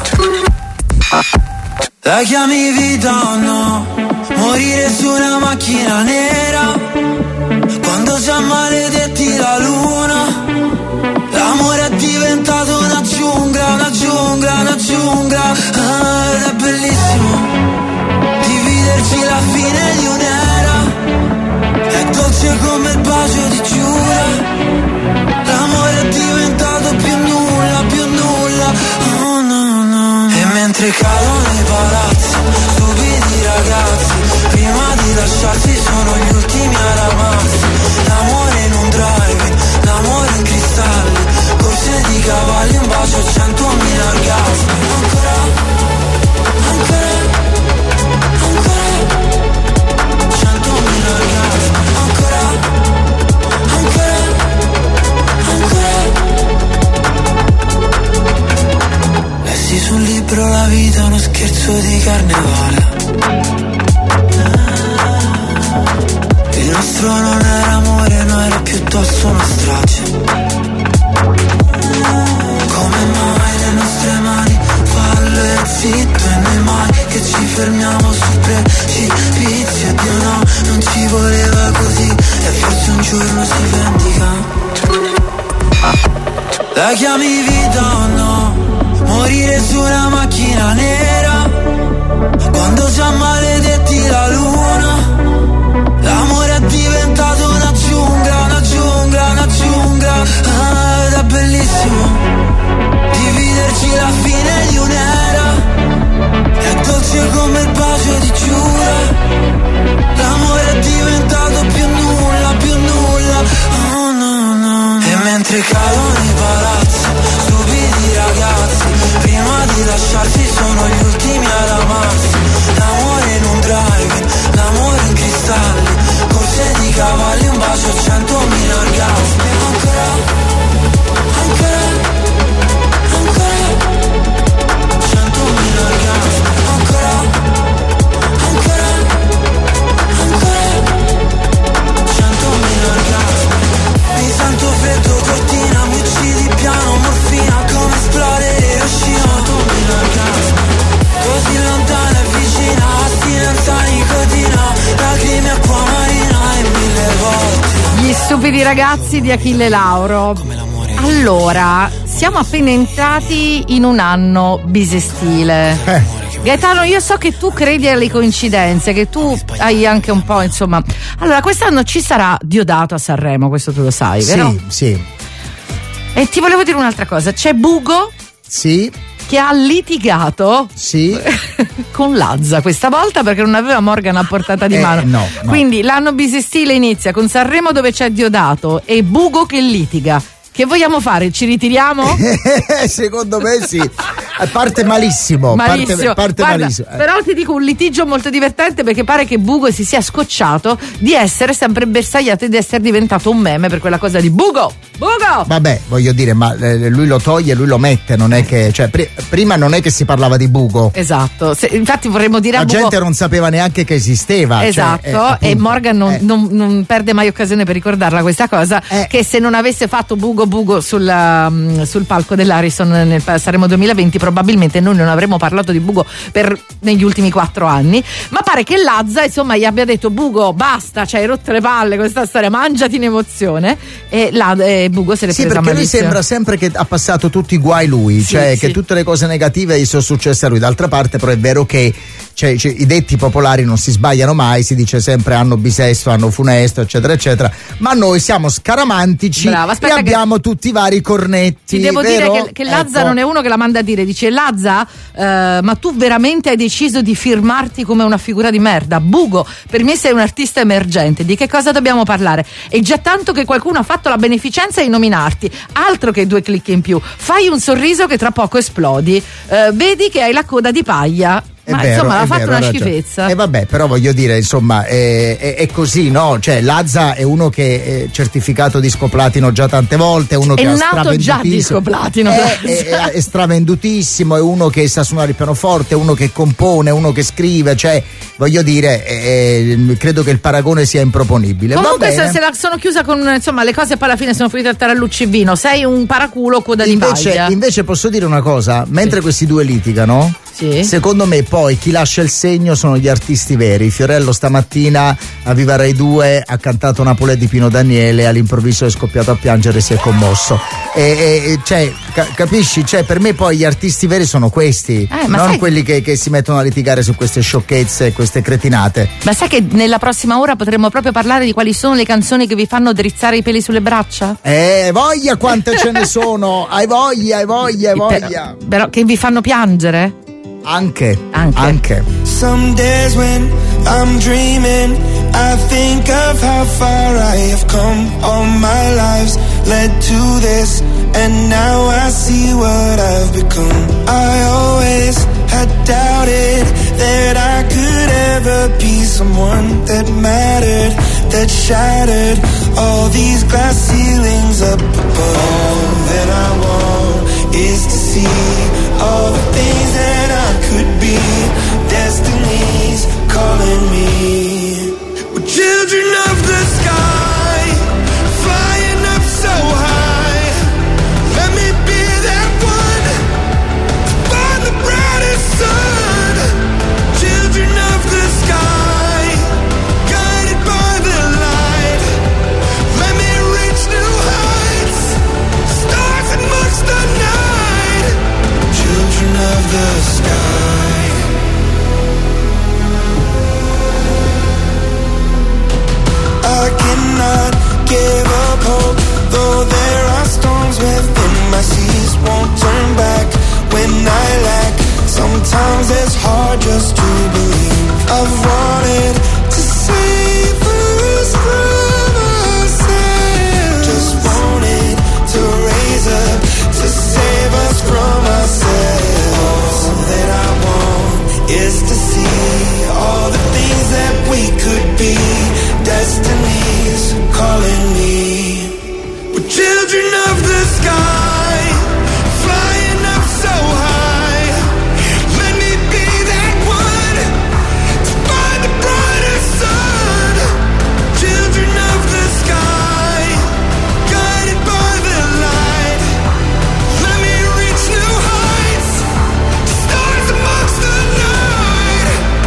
S6: La chiami vita o no? Morire su una macchina nera, quando già maledetti la luna. L'amore è diventato una giungla, una giungla, una giungla. Ah, ed è bellissimo dividerci la fine di un'era. È dolce come il bacio di Giura. L'amore è diventato più nulla, più nulla. Oh no no. E mentre cadono i palazzi, stupidi ragazzi, prima di lasciarsi sono gli ultimi a ramarsi. L'amore in un drive, l'amore in cristalli, corse di cavalli, un bacio, centomila orgasmi. Ancora, ancora, ancora, centomila orgasmi. Ancora, ancora, ancora. Lessi sul libro La vita è uno scherzo di carnevale. Il nostro non era amore, no, era piuttosto una strage. Come mai le nostre mani fallo e zitto e noi mai che ci fermiamo sul precipizio. E Dio no, non ci voleva così e forse un giorno si vendica. La chiami vita o no? Morire su una macchina nera, quando già maledetti la luna. L'amore è diventato una giungla, una giungla, una giungla. Ah, ed è bellissimo dividerci la fine di un'era. È dolce come il bacio di Giura. L'amore è diventato più nulla, più nulla. Oh no no. E mentre cadono i palazzi, stupidi ragazzi, prima di lasciarsi sono gli ultimi a ramarsi. L'amore in un drive, l'amore in cristalli, corse di cavalli, un bacio, centomila orgasmi. Ancora, ancora, ancora, centomila orgasmi. Ancora, ancora, ancora, centomila orgasmi. Mi sento freddo, cortina, mi uccidi piano, morfina, come esplode Hiroshima. Centomila orgasmi. Così lontana e vicina, astinenza, nicotina, lacrime, acqua marina e mille volte.
S2: Gli stupidi ragazzi di Achille Lauro. Allora, siamo appena entrati in un anno bisestile.
S3: Eh.
S2: Gaetano, io so che tu credi alle coincidenze, che tu hai anche un po', insomma. Allora, quest'anno ci sarà Diodato a Sanremo, questo tu lo sai, vero?
S3: Sì, sì.
S2: E ti volevo dire un'altra cosa, c'è Bugo
S3: Sì.
S2: che ha litigato
S3: Sì.
S2: con Lazza questa volta perché non aveva Morgan a portata di
S3: Eh,
S2: mano.
S3: no, no.
S2: Quindi l'anno bisestile inizia con Sanremo dove c'è Diodato e Bugo che litiga. Che vogliamo fare? Ci ritiriamo?
S3: Secondo me sì. Parte malissimo.
S2: Malissimo.
S3: Parte, parte
S2: Guarda,
S3: malissimo. Eh.
S2: però ti dico un litigio molto divertente perché pare che Bugo si sia scocciato di essere sempre bersagliato e di essere diventato un meme per quella cosa di Bugo. Bugo!
S3: Vabbè, voglio dire, ma eh, lui lo toglie, lui lo mette, non è che. Cioè, pri- prima non è che si parlava di Bugo.
S2: Esatto. Se, infatti vorremmo dire
S3: La
S2: a Bugo.
S3: gente non sapeva neanche che esisteva.
S2: Esatto,
S3: cioè, eh, appunto,
S2: e Morgan non,
S3: eh.
S2: non- non perde mai occasione per ricordarla questa cosa,
S3: Eh.
S2: che se non avesse fatto Bugo Bugo sulla, mm, sul palco dell'Arison nel Sanremo duemilaventi probabilmente noi non avremmo parlato di Bugo per negli ultimi quattro anni, ma pare che Lazza insomma gli abbia detto Bugo basta, cioè hai rotto le palle questa storia, mangiati in emozione, e, la, e Bugo se l'è
S3: Sì,
S2: presa
S3: perché lui
S2: malissimo.
S3: sembra sempre che ha passato tutti i guai lui,
S2: Sì,
S3: cioè
S2: sì.
S3: che tutte le cose negative gli sono successe a lui. D'altra parte, però, è vero che cioè, cioè, i detti popolari non si sbagliano mai, si dice sempre anno bisesto, anno funesto, eccetera, eccetera. Ma noi siamo scaramantici
S2: Brava,
S3: e
S2: aspetta che-
S3: abbiamo tutti i vari cornetti.
S2: Ti devo
S3: vero?
S2: dire che, che Lazza
S3: Ecco.
S2: non è uno che la manda a dire, dice Lazza, eh, ma tu veramente hai deciso di firmarti come una figura di merda? Bugo, per me sei un artista emergente, di che cosa dobbiamo parlare? È già tanto che qualcuno ha fatto la beneficenza di nominarti, altro che due clic in più, fai un sorriso che tra poco esplodi, eh, vedi che hai la coda di paglia.
S3: È
S2: Ma
S3: vero,
S2: insomma,
S3: è
S2: ha fatto
S3: vero,
S2: una
S3: ha ragione.
S2: schifezza.
S3: E vabbè, però voglio dire, insomma, è, è, è così, no? Cioè, Lazza è uno che è certificato disco platino già tante volte, è uno
S2: È
S3: che ha
S2: nato già disco platino.
S3: È, è, è stravendutissimo, è uno che sa suonare il pianoforte, è uno che compone, è uno che scrive, cioè, voglio dire, è, è, credo che il paragone sia improponibile.
S2: Comunque
S3: Va bene.
S2: se, se la sono chiusa con insomma le cose, poi alla fine sono finite a tarallucci vino. Sei un paraculo coda di
S3: Invece,
S2: paglia.
S3: invece posso dire una cosa, mentre
S2: Sì.
S3: questi due litigano,
S2: Sì.
S3: secondo me poi chi lascia il segno sono gli artisti veri. Fiorello stamattina a Viva Rai due ha cantato Napoli di Pino Daniele, all'improvviso è scoppiato a piangere e si è commosso. E, e cioè, ca- capisci? Cioè, per me poi gli artisti veri sono questi,
S2: Eh, ma
S3: non
S2: sai-
S3: quelli che, che si mettono a litigare su queste sciocchezze e queste cretinate.
S2: Ma sai che nella prossima ora potremmo proprio parlare di quali sono le canzoni che vi fanno drizzare i peli sulle braccia?
S3: Eh, voglia quante ce ne sono! Hai voglia, hai voglia, hai voglia!
S2: Però, però che vi fanno piangere?
S3: Anche,
S2: Anche.
S3: anche.
S5: Some days when I'm dreaming, I think of how far I have come. All my lives led to this, and now I see what I've become. I always had doubted that I could ever be someone that mattered, that shattered all these glass ceilings up above. All that I want is to see all the things that I could be. Destiny's calling me. We're children of the sky, flying up so high. Let me be that one to find the brightest sun. Children of the sky, guided by the light. Let me reach new heights, stars amongst the night. Children of the sky. I cannot give up hope, though there are storms within my seas. Won't turn back when I lack. Sometimes it's hard just to believe. I've wanted to save us from ourselves. Just wanted to raise up to save us from ourselves. All that I want is to see all the things that we could be. Destiny's calling me. We're children of the sky, flying up so high. Let me be that one to find the brightest sun. Children of the sky, guided by the light. Let me reach new heights, stars amongst the night.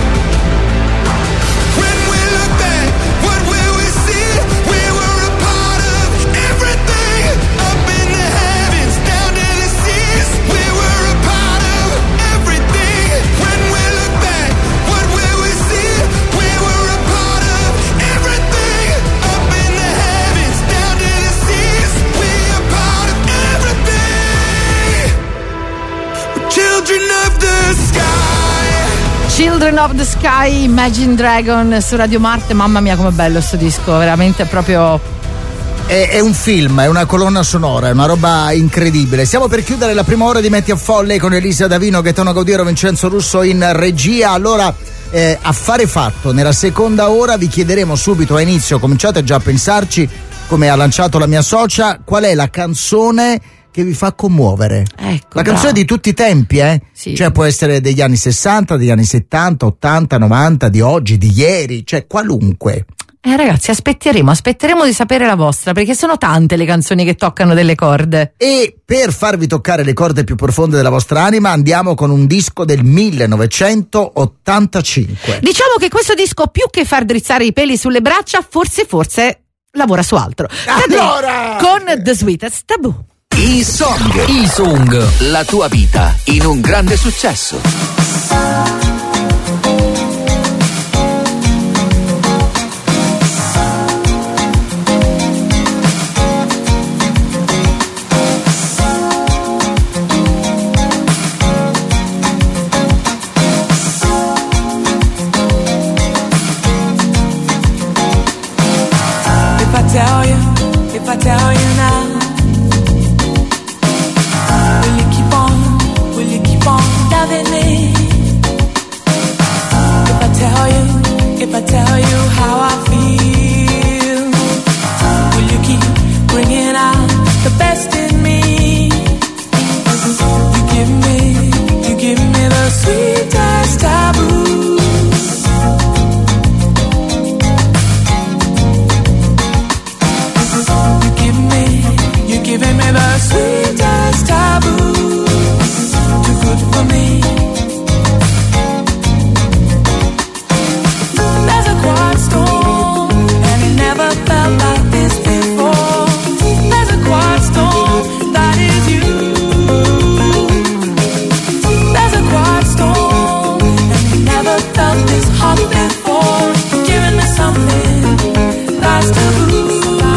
S5: When we look back, what will we see? We were a part of everything, up in the heavens, down to the seas. We were a part of everything. When we look back, what will we see? We were a part of everything, up in the heavens, down to the seas. We are part of everything. We're children of the sky.
S2: Children of the Sky, Imagine Dragon su Radio Marte. Mamma mia, com'è bello sto disco, veramente proprio.
S3: È, è un film, è una colonna sonora, è una roba incredibile. Stiamo per chiudere la prima ora di Metti a Folle con Elisa Davino, Gaetano Gaudiero, Vincenzo Russo in regia. Allora, eh, affare fatto, nella seconda ora vi chiederemo subito a inizio, cominciate già a pensarci, come ha lanciato la mia socia, qual è la canzone che vi fa commuovere.
S2: Ecco,
S3: La canzone
S2: bravo.
S3: di tutti i tempi, eh?
S2: Sì.
S3: Cioè può essere degli anni sessanta, degli anni settanta, ottanta, novanta, di oggi, di ieri, cioè qualunque.
S2: Eh ragazzi, aspetteremo, aspetteremo di sapere la vostra, perché sono tante le canzoni che toccano delle corde.
S3: E per farvi toccare le corde più profonde della vostra anima andiamo con un disco del millenovecentottantacinque.
S2: Diciamo che questo disco, più che far drizzare i peli sulle braccia, forse forse lavora su altro. Cadè
S3: Allora!
S2: con The Sweetest Taboo.
S1: I Song. I Song. La tua vita in un grande successo.
S5: If I tell you, if I tell you now, will you keep on, will you keep on loving me? tell you, if I tell you how I feel, will you keep bringing out the best in me? You give me, you give me the sweetest taboo. You give me, you're giving me the sweetest taboo. Too good for me. There's a quiet storm, and it never felt like this before. There's a quiet storm, that is you. There's a quiet storm, and it never felt this hot before. You're giving me something that's taboo.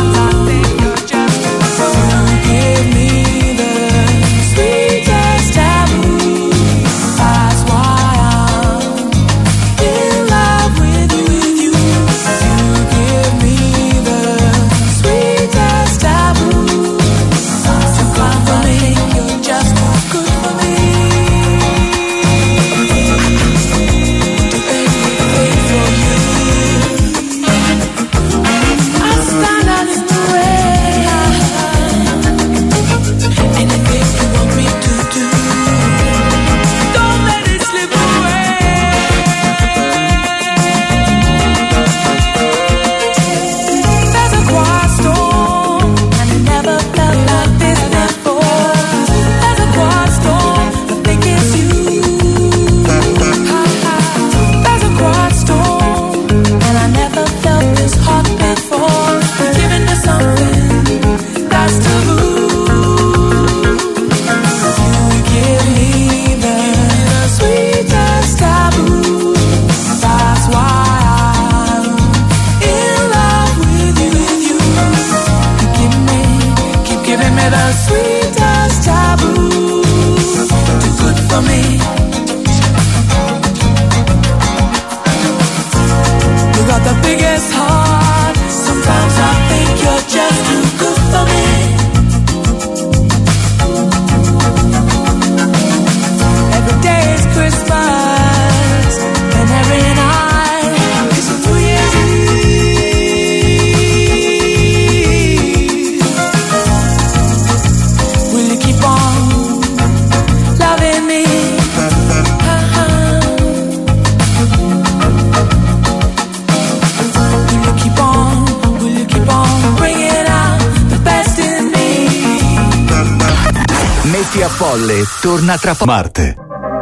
S1: Folle torna tra po- Marte.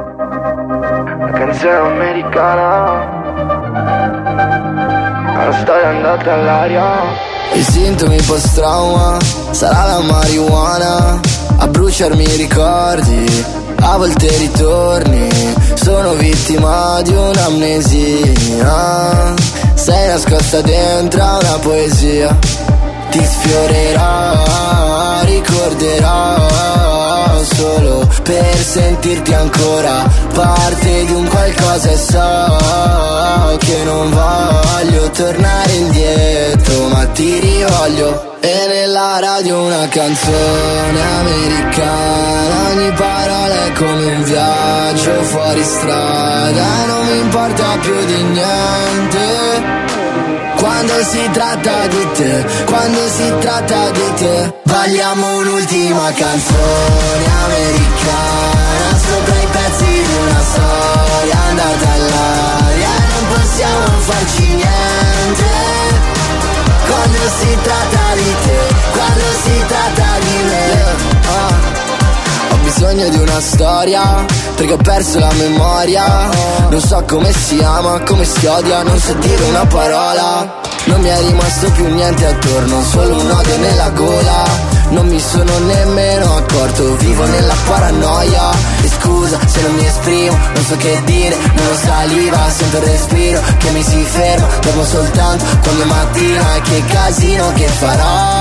S12: La canzone americana, la storia è andata all'aria.
S13: I sintomi post-trauma, sarà la marijuana a bruciarmi i ricordi, a volte ritorni. Sono vittima di un'amnesia, sei nascosta dentro a una poesia. Ti sfiorerò, ricorderò solo per sentirti ancora parte di un qualcosa, e so che non voglio tornare indietro, ma ti rivoglio. E nella radio una canzone americana, ogni parola è come un viaggio fuori strada, non mi importa più di niente. Quando si tratta di te, quando si tratta di te, balliamo un'ultima canzone americana sopra i pezzi di una storia andata all'aria, e non possiamo farci niente. Quando si tratta di te, quando si tratta di me, oh. Ho bisogno di una storia, perché ho perso la memoria. Non so come si ama, come si odia, non so dire una parola. Non mi è rimasto più niente attorno, solo un odio nella gola. Non mi sono nemmeno accorto, vivo nella paranoia. E scusa se non mi esprimo, non so che dire, non ho saliva. Sento il respiro che mi si ferma, dormo soltanto quando è mattina. E che casino che farò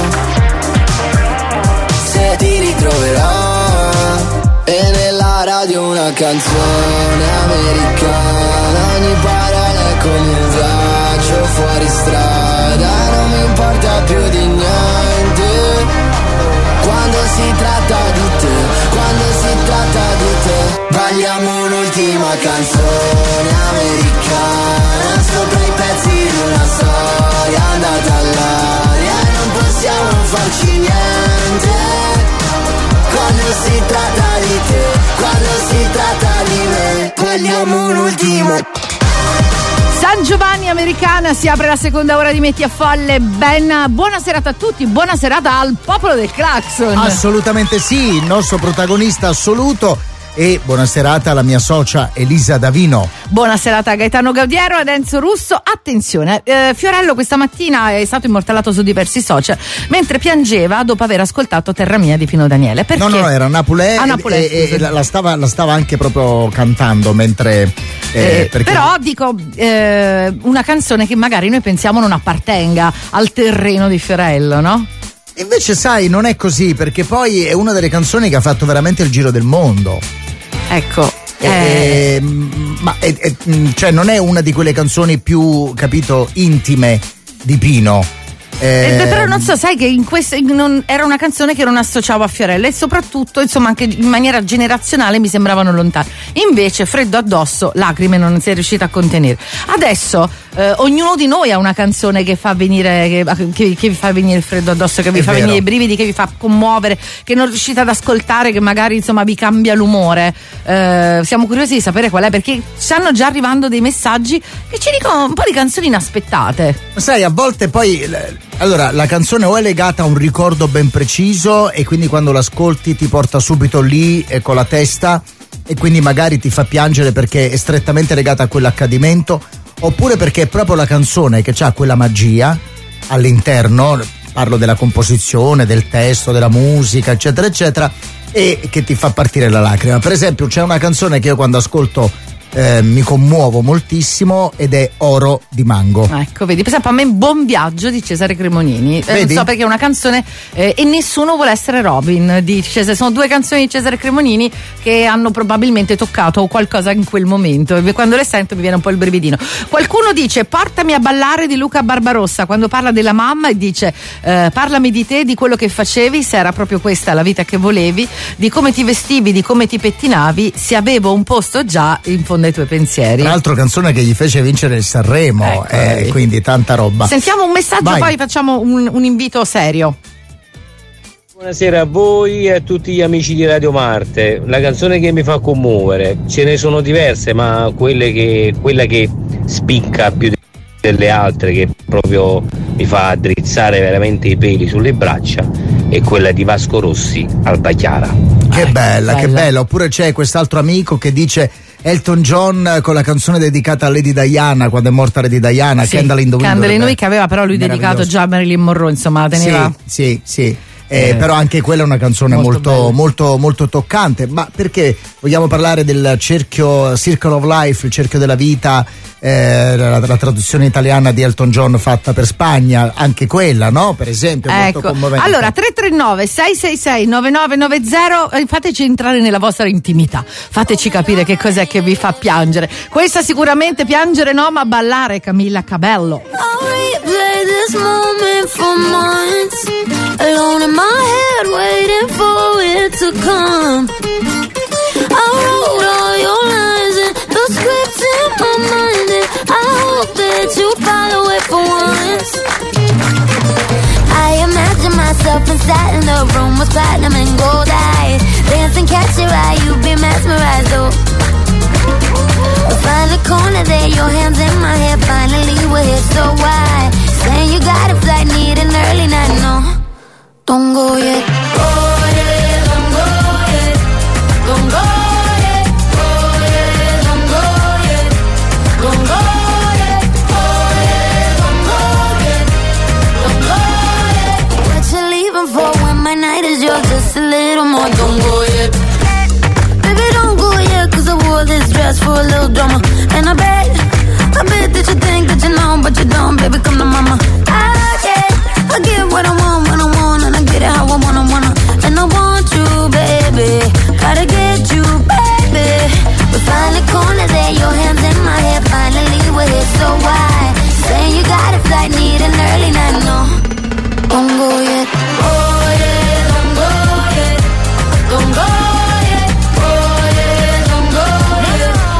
S13: se ti ritroverò. E nella radio una canzone americana, ogni parola è come un viaggio fuori strada, non mi importa più di niente. Quando si tratta di te, quando si tratta di te, balliamo un'ultima un'ultima canzone americana sopra i pezzi di una storia andata all'aria e non possiamo farci niente quando si tratta di te, quando si tratta di me. Vogliamo un ultimo.
S2: San Giovanni Americana, si apre la seconda ora di Metti a Folle. Ben, buona serata a tutti, buona serata al popolo del Claxon.
S3: Assolutamente sì, il nostro protagonista assoluto. E buona serata alla mia socia Elisa Davino.
S2: Buona serata a Gaetano Gaudiero ed Enzo Russo. Attenzione, eh, Fiorello questa mattina è stato immortalato su diversi social mentre piangeva dopo aver ascoltato Terra Mia di Pino Daniele. Perché?
S3: No, no, no, era Napolè,
S2: ah, Napolè
S3: e, e la, stava, la stava anche proprio cantando mentre... Eh,
S2: eh,
S3: perché...
S2: Però dico, eh, una canzone che magari noi pensiamo non appartenga al terreno di Fiorello, no?
S3: Invece sai, non è così, perché poi è una delle canzoni che ha fatto veramente il giro del mondo.
S2: Ecco,
S3: eh, eh, ma è, è, cioè non è una di quelle canzoni più, capito, intime di Pino.
S2: Eh, eh, però non so, sai che in queste non, era una canzone che non associavo a Fiorello e soprattutto, insomma, anche in maniera generazionale mi sembravano lontane. Invece Freddo addosso, lacrime non si è riuscita a contenere. Adesso eh, ognuno di noi ha una canzone che fa venire che, che, che vi fa venire il freddo addosso, che vi è fa vero. venire i brividi, che vi fa commuovere, che non riuscite ad ascoltare, che magari insomma vi cambia l'umore. Eh, siamo curiosi di sapere qual è, perché stanno già arrivando dei messaggi che ci dicono un po' di canzoni inaspettate.
S3: Sai, a volte poi allora la canzone o è legata a un ricordo ben preciso e quindi quando l'ascolti ti porta subito lì e con la testa e quindi magari ti fa piangere perché è strettamente legata a quell'accadimento, oppure perché è proprio la canzone che ha quella magia all'interno, parlo della composizione, del testo, della musica, eccetera eccetera, e che ti fa partire la lacrima. Per esempio c'è una canzone che io quando ascolto Eh, mi commuovo moltissimo ed è Oro di Mango.
S2: Ecco, vedi, per esempio a me Buon Viaggio di Cesare Cremonini, eh, non so perché è una canzone eh, e Nessuno vuole essere Robin di Cesare, sono due canzoni di Cesare Cremonini che hanno probabilmente toccato qualcosa in quel momento e quando le sento mi viene un po' il brividino. Qualcuno dice Portami a ballare di Luca Barbarossa quando parla della mamma e dice eh, parlami di te, di quello che facevi, se era proprio questa la vita che volevi, di come ti vestivi, di come ti pettinavi, se avevo un posto già in fondo ai tuoi pensieri.
S3: Tra l'altro canzone che gli fece vincere il Sanremo, ecco, eh, quindi tanta roba.
S2: Sentiamo un messaggio, vai. Poi facciamo un, un invito serio.
S14: Buonasera a voi e a tutti gli amici di Radio Marte. La canzone che mi fa commuovere, ce ne sono diverse, ma quelle che, quella che spicca più delle altre, che proprio mi fa drizzare veramente i peli sulle braccia, è quella di Vasco Rossi, Alba Chiara.
S3: Che
S2: ah,
S3: bella, bella, che bella. Oppure c'è quest'altro amico che dice Elton John con la canzone dedicata a Lady Diana, quando è morta Lady Diana,
S2: sì,
S3: Candle in the Wind.
S2: Candle in the Wind, che aveva però lui dedicato già a Marilyn Monroe, insomma, la teneva.
S3: Sì, sì, sì. Eh, eh, però anche quella è una canzone molto molto, molto molto toccante. Ma perché vogliamo parlare del cerchio Circle of Life, il cerchio della vita, eh, la, la traduzione italiana di Elton John fatta per Spagna, anche quella, no? Per esempio, è
S2: ecco.
S3: molto commovente.
S2: Allora tre tre nove sei sei sei nove nove nove zero, fateci entrare nella vostra intimità, fateci capire che cos'è che vi fa piangere. Questa sicuramente piangere no, ma ballare, Camilla Cabello.
S9: I replay this moment for months, alone in my head waiting for it to come. I wrote all your lines and the script in my mind, and I hope that you follow it for once. I imagine myself inside in the room with platinum and gold eyes, dancing, catch your eye, you be mesmerized, oh. Find a corner there, your hands in my hair, finally we're here, so why? Saying you got a flight, need an early night, no. Don't go yet. Go yet, don't go yet. Don't go yet. Go yet, don't go yet. Don't go yet. Go yet, don't go yet. Don't go yet. What you leaving for when my night is yours? Just a little more. Don't go yet. Baby, don't go yet, 'cause I wore this dress for a little drama. And I bet, I bet that you think that you know, but you don't. Baby, come to mama. I get, I get what I want when I want, and I get it how I wanna, wanna. And I want you, baby, gotta get you, baby. We find a corner there, your hands in my hair, finally we're here, so why? Saying you got a flight, need an early night, no. Don't go yet. Oh yeah, don't go yet. Don't go yet. Oh yeah, don't go yet.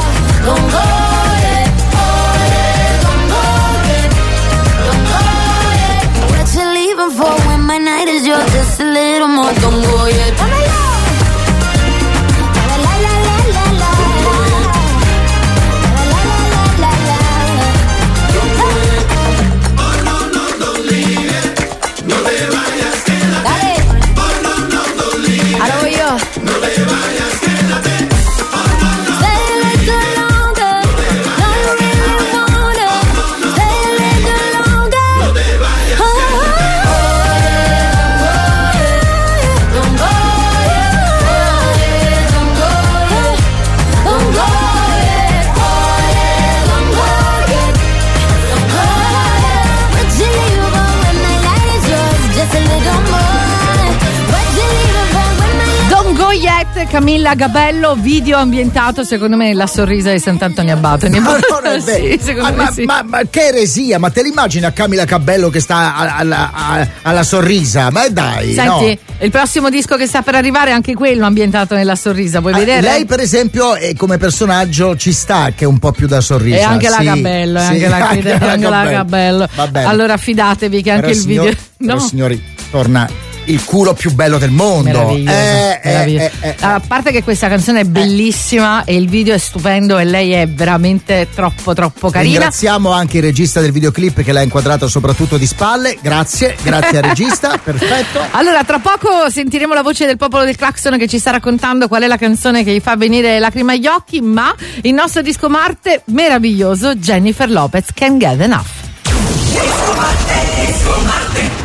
S2: Camilla Cabello, video ambientato secondo me nella Sorrisa di Sant'Antonio Abate.
S3: Ma, non è vero.
S2: Sì, secondo
S3: Ah,
S2: me
S3: ma,
S2: sì.
S3: ma, ma che eresia, ma te l'immagini a Camilla Cabello che sta a- alla, a- alla Sorrisa? Ma dai,
S2: Senti,
S3: no.
S2: il prossimo disco che sta per arrivare è anche quello ambientato nella Sorrisa, vuoi
S3: Ah,
S2: vedere?
S3: lei per esempio è, come personaggio ci sta, che è un po' più da Sorrisa.
S2: E anche la
S3: sì,
S2: Cabello,
S3: sì,
S2: anche la,
S3: anche
S2: anche
S3: la
S2: la
S3: Cabello.
S2: Cabello.
S3: Va bene.
S2: Allora fidatevi che anche
S3: Però,
S2: il video.
S3: signor- però, signori, torna il culo più bello del mondo.
S2: Meraviglioso,
S3: Eh, eh,
S2: meraviglioso.
S3: eh, eh.
S2: A parte che questa canzone è bellissima e il video è stupendo e lei è veramente troppo troppo carina.
S3: Ringraziamo anche il regista del videoclip che l'ha inquadrato soprattutto di spalle. Grazie, grazie al regista, perfetto.
S2: Allora, tra poco sentiremo la voce del popolo del Claxon che ci sta raccontando qual è la canzone che gli fa venire lacrime agli occhi, ma il nostro disco Marte meraviglioso, Jennifer Lopez, Can't Get Enough.
S5: Disco Marte, Disco Marte.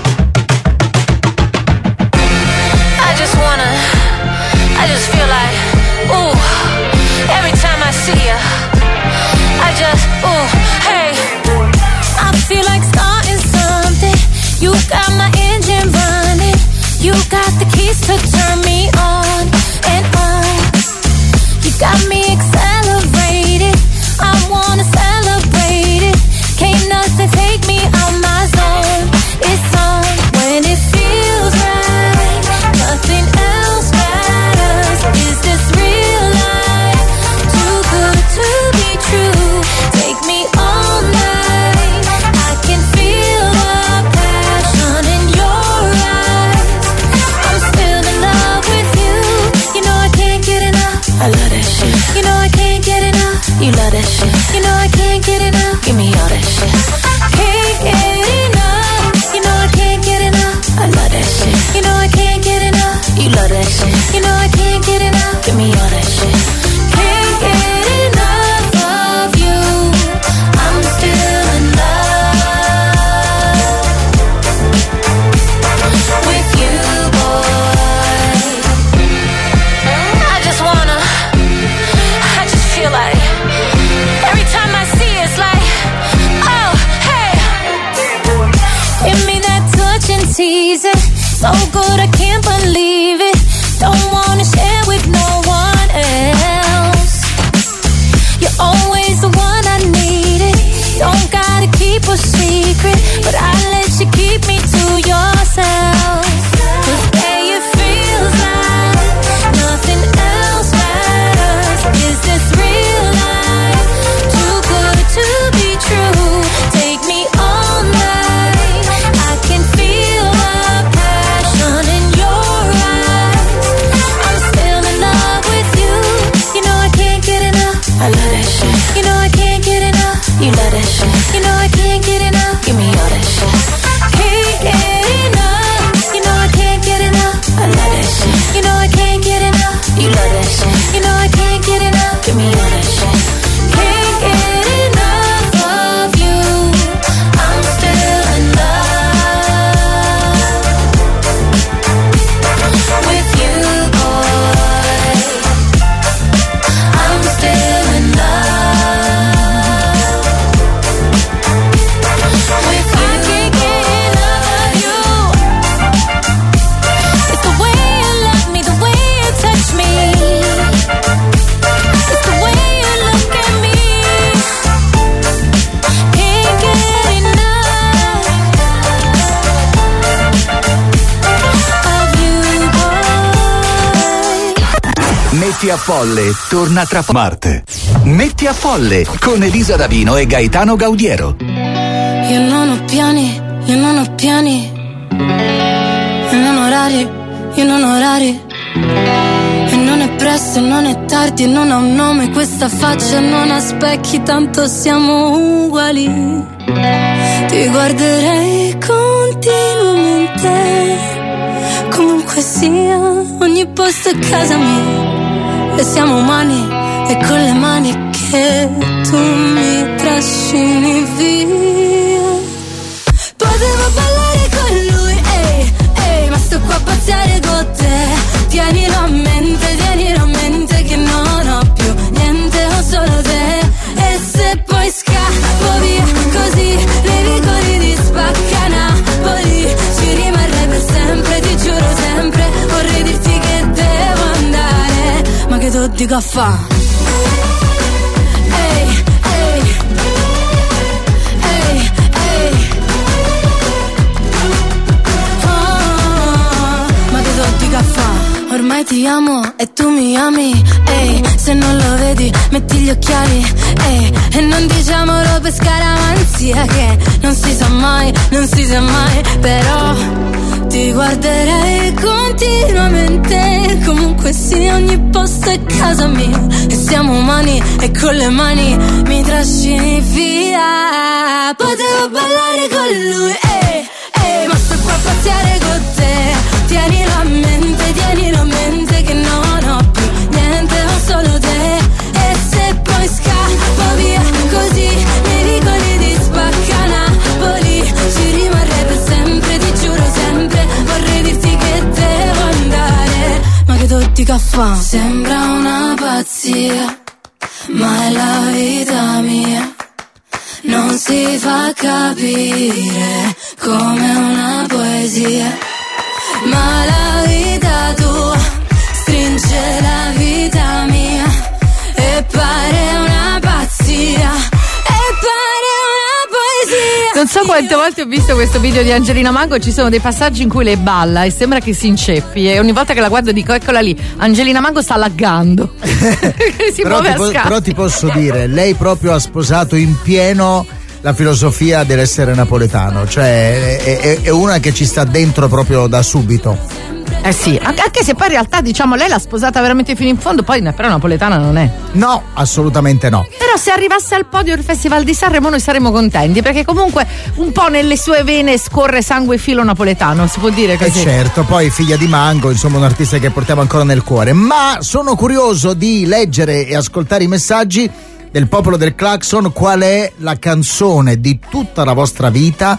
S15: I just wanna, I just feel like, ooh, every time I see you, I just, ooh, hey.
S7: I feel like starting something. You got my engine running. You got the keys to turn me on and on. You got me accelerated. I wanna celebrate it. Can't nothing take me out my zone. It's on when it feels right. Nothing else matters. Is this real life? Too good to be true. Take me all night. I can feel the passion in your eyes. I'm still in love with you. You know I can't get enough. I love that shit. You know I can't get enough. You love that shit. You know I can't get enough. Give me all that shit. Can't get enough. You know I can't get enough. I love that shit. You know I can't get enough. You love that shit. You know I can't get enough. Give me all that shit. Can't get enough of you. I'm still in love with you, boy.
S15: I just wanna, I just feel like, every time I see you, it's like, oh, hey.
S7: Give me that touch and tease it. So good I can't believe it. Don't wanna share with no one else. You're always the one I needed. Don't gotta keep a secret, but I let you keep me to yourself. 'Cause babe, it feels like nothing else matters. Is this real life? Too good to be true. Take me all night. I can feel the passion in your eyes. I'm still in love with you. You know I can't get enough. I love that shit. You know I can't get enough. You love that shit. You know I can't get enough. Give me all that shit. Can't get enough. You know I can't get enough. I love that shit. You know I can't get enough. You love that shit. You know I can't get enough. Give me all that shit. Can't get enough of you. I'm still in love with you, boy. I'm still in love with you. I can't get enough of you. It's the way you love me, the way you touch me. It's the way you look at me. Can't get enough of you, boy.
S1: Metti a Folle torna tra Marte. Metti a Folle con Elisa Davino e Gaetano Gaudiero.
S7: Io non ho piani, io non ho piani. E non orari, io non ho orari. E non è presto, non è tardi, e non ha un nome questa faccia, non ha specchi, tanto siamo uguali. Ti guarderei continuamente, comunque sia, ogni posto è casa mia. E siamo umani, e con le mani che tu mi trascini via. Potevo ballare con lui, ehi, ehi, ma sto qua a pazziare con te. Tienilo a mente, tienilo a mente che non ho più niente, ho solo te. E se poi scappo via così, nei vicoli di Spacca Napoli, ci rimarrei per sempre, ti giuro sempre. Vorrei dirti che devo andare,
S9: di caffè. Ehi, ehi, ehi, ehi. Ah, ma che do di caffè? Ormai ti amo e tu mi ami, ehi, se non lo vedi metti gli occhiali, ehi, e non diciamolo per scaramanzia che non si sa mai, non si sa mai, però ti guarderei continuamente, comunque sì, ogni posto è casa mia, e siamo umani e con le mani mi trascini via, potevo ballare con lui, ehi, ehi, ma sto qua a pazziare con te. Tienilo a mente, tienilo a mente che non ho più niente, ho solo te. E se poi scappo via così, nei vicoli di Spacca Napoli, ci rimarrei per sempre, ti giuro sempre. Vorrei dirti che devo andare, ma che tutti caffè. Sembra una pazzia, ma è la vita mia. Non si fa capire come una poesia. Ma la vita tua stringe la vita mia e pare una pazzia, e pare una poesia.
S2: Non so quante volte ho visto questo video di Angelina Mango, ci sono dei passaggi in cui lei balla e sembra che si inceppi, e ogni volta che la guardo dico eccola lì, Angelina Mango sta laggando. Si
S3: però,
S2: muove
S3: ti
S2: a
S3: po-
S2: scatti.
S3: però ti posso dire, lei proprio ha sposato in pieno la filosofia dell'essere napoletano, cioè è, è, è una che ci sta dentro proprio da subito.
S2: Eh sì, anche se poi in realtà diciamo lei l'ha sposata veramente fino in fondo, poi però napoletana non è.
S3: No, assolutamente no.
S2: Però se arrivasse al podio del Festival di Sanremo noi saremmo contenti, perché comunque un po' nelle sue vene scorre sangue filo napoletano, si può dire così.
S3: E certo, poi figlia di Mango, insomma un artista che portiamo ancora nel cuore. Ma sono curioso di leggere e ascoltare i messaggi del popolo del Clacson. Qual è la canzone di tutta la vostra vita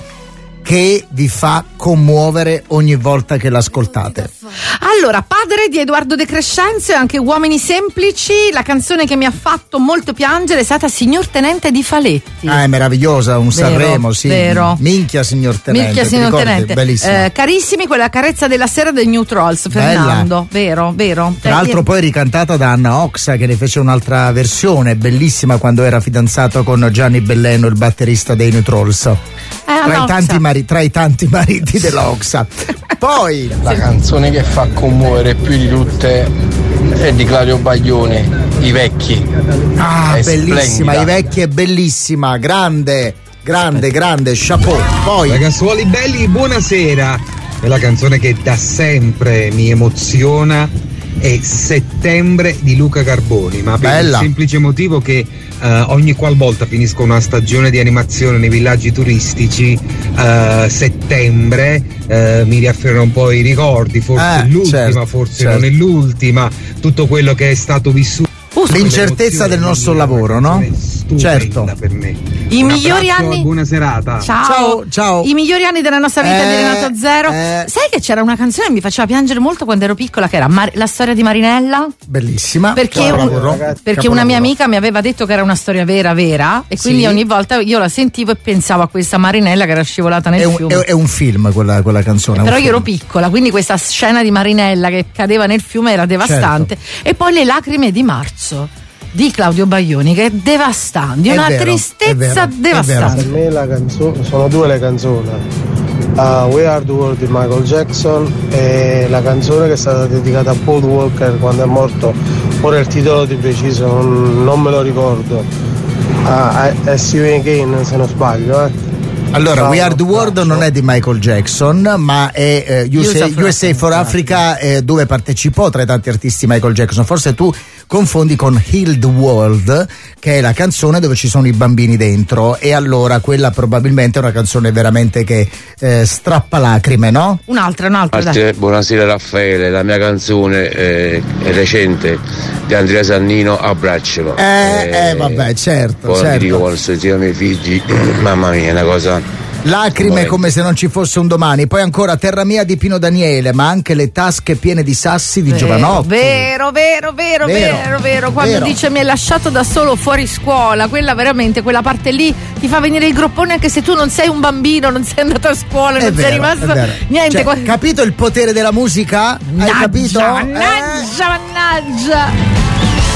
S3: che vi fa commuovere ogni volta che l'ascoltate?
S2: Allora, Padre di Edoardo De Crescenzo e anche Uomini Semplici, la canzone che mi ha fatto molto piangere è stata Signor Tenente di Faletti.
S3: Ah, è meravigliosa, un
S2: Vero,
S3: Sanremo, sì.
S2: vero.
S3: Minchia Signor Tenente.
S2: Minchia
S3: ti
S2: Signor
S3: ricordi?
S2: Tenente.
S3: Bellissima.
S2: Eh, carissimi, quella Carezza della Sera del New Trolls, Fernando. Vero, vero.
S3: Tra l'altro poi ricantata da Anna Oxa, che ne fece un'altra versione bellissima quando era fidanzato con Gianni Belleno, il batterista dei New Trolls.
S2: Eh,
S3: tra, i tanti mari- tra i tanti mariti dell'Oxa. Poi
S16: la canzone che fa commuovere più di tutte è di Claudio Baglioni, I Vecchi.
S3: Ah,
S16: È
S3: bellissima,
S16: splendida.
S3: I Vecchi è bellissima, grande, grande, grande, chapeau. Poi
S17: Ragazzuoli belli, buonasera. E la canzone che da sempre mi emoziona è Settembre di Luca Carboni, ma per
S3: Bella.
S17: il semplice motivo che eh, ogni qualvolta finisco una stagione di animazione nei villaggi turistici, eh, settembre eh, mi riafferra un po' i ricordi, forse
S3: Eh,
S17: è l'ultima,
S3: certo,
S17: forse
S3: certo.
S17: non è l'ultima, tutto quello che è stato vissuto.
S3: l'incertezza del nostro lavoro, no? Certo.
S17: Per me.
S2: I
S17: Un
S2: migliori
S17: abbraccio,
S2: anni.
S17: buona serata.
S2: Ciao.
S3: Ciao, ciao.
S2: I migliori anni della nostra vita
S3: Eh,
S2: di Renato Zero.
S3: eh.
S2: Sai che c'era una canzone che mi faceva piangere molto quando ero piccola, che era Mar- La storia di Marinella?
S3: Bellissima.
S2: Perché,
S3: Capolavoro.
S2: un- perché
S3: Capolavoro.
S2: una mia amica mi aveva detto che era una storia vera, vera, e quindi
S3: Sì.
S2: ogni volta io la sentivo e pensavo a questa Marinella che era scivolata nel
S3: È un,
S2: fiume.
S3: è- è un film quella, quella canzone. è un
S2: Però io
S3: film.
S2: ero piccola, quindi questa scena di Marinella che cadeva nel fiume era devastante.
S3: Certo.
S2: E poi Le lacrime di marzo di Claudio Baglioni, che è devastante,
S11: È
S2: una
S11: vero,
S2: tristezza
S11: è vero, è
S2: devastante.
S11: Per me la canzone, sono due le canzoni. Uh, We Are the World di Michael Jackson e la canzone che è stata dedicata a Paul Walker quando è morto. Ora il titolo di preciso non, non me lo ricordo. Uh, è See You Again se non sbaglio, eh.
S3: Allora,
S11: Ciao,
S3: We Are the World
S11: abbraccio.
S3: non è di Michael Jackson, ma è eh, U S A,
S11: U S A for
S3: U S A for Africa, eh, dove partecipò tra i tanti artisti Michael Jackson. Forse tu confondi con Heal the World, che è la canzone dove ci sono i bambini dentro, e allora quella probabilmente è una canzone veramente che eh, strappa lacrime, no?
S2: Un'altra, un'altra, dai.
S18: Parte- Buonasera Raffaele, la mia canzone eh, è recente di Andrea Sannino, Abbraccialo.
S3: Eh, eh, vabbè, certo,
S18: Poi ti
S3: certo.
S18: dico quando sto insieme ai miei figli, mamma mia, è una cosa.
S3: Lacrime
S18: Momento.
S3: come se non ci fosse un domani. Poi ancora Terra mia di Pino Daniele, ma anche Le tasche piene di sassi di Giovanotti.
S2: Vero, vero, vero,
S3: Vero,
S2: vero, vero. Quando
S3: vero.
S2: dice mi hai lasciato da solo fuori scuola, quella veramente, quella parte lì ti fa venire il groppone anche se tu non sei un bambino, non sei andato a scuola,
S3: È
S2: non sei
S3: vero,
S2: rimasto
S3: è vero.
S2: niente.
S3: Cioè,
S2: qua-
S3: capito il potere della musica? Hai
S2: Mannaggia,
S3: capito?
S2: Mannaggia, mannaggia.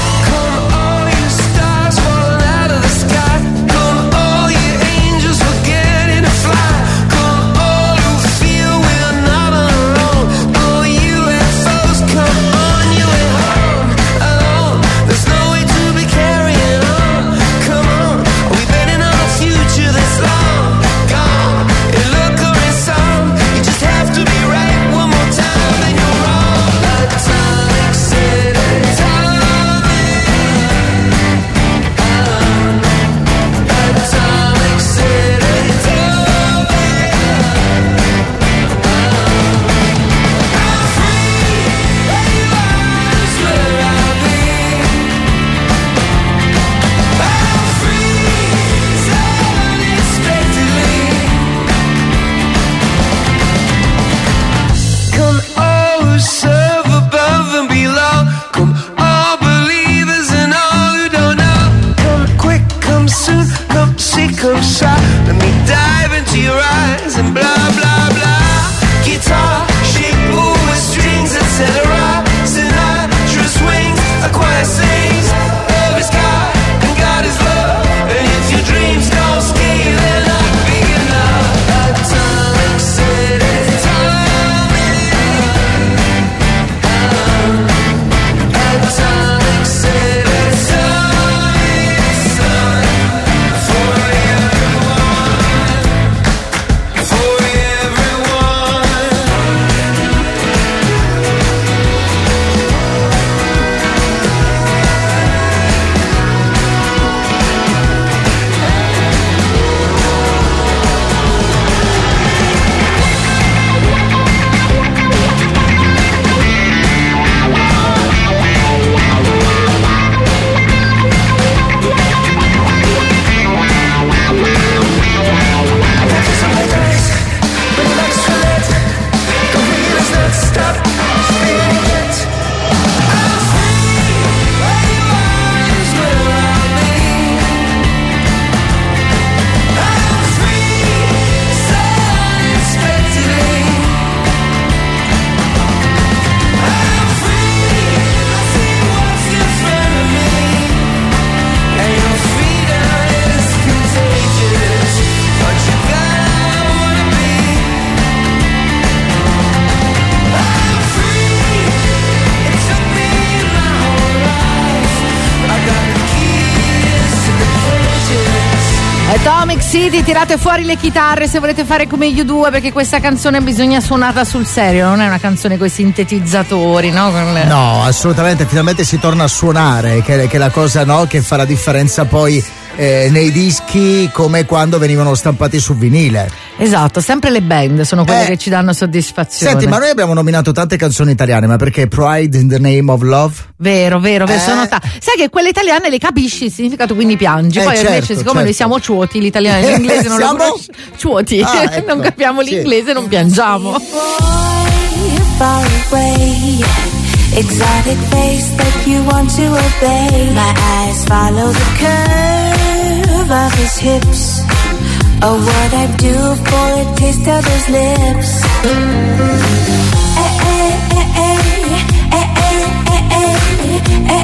S2: Magic City, tirate fuori le chitarre se volete fare come gli U due, perché questa canzone bisogna suonata sul serio, non è una canzone con i sintetizzatori, no? Con le...
S3: No, assolutamente, finalmente si torna a suonare, che, che è la cosa, no, che fa la differenza poi eh, nei dischi, come quando venivano stampati su vinile.
S2: Esatto, sempre le band sono quelle
S3: Eh.
S2: che ci danno soddisfazione.
S3: Senti, ma noi abbiamo nominato tante canzoni italiane, ma perché Pride in the Name of Love?
S2: Vero, vero, vero,
S3: Eh.
S2: sono ta- sai che quelle italiane le capisci il significato, quindi piangi.
S3: Eh,
S2: Poi
S3: certo,
S2: invece, siccome
S3: certo.
S2: noi siamo ciuoti, l'italiano e l'inglese non
S3: Siamo?
S2: lo conosciamo. Ciuoti,
S3: Ah, ecco.
S2: non capiamo
S3: Sì.
S2: l'inglese, non piangiamo.
S4: Far away, exotic face that you want to obey. My eyes follow the curve of his hips. Oh, what I do for a taste of his lips. Eh, eh, eh, eh, eh, eh, eh, eh, eh,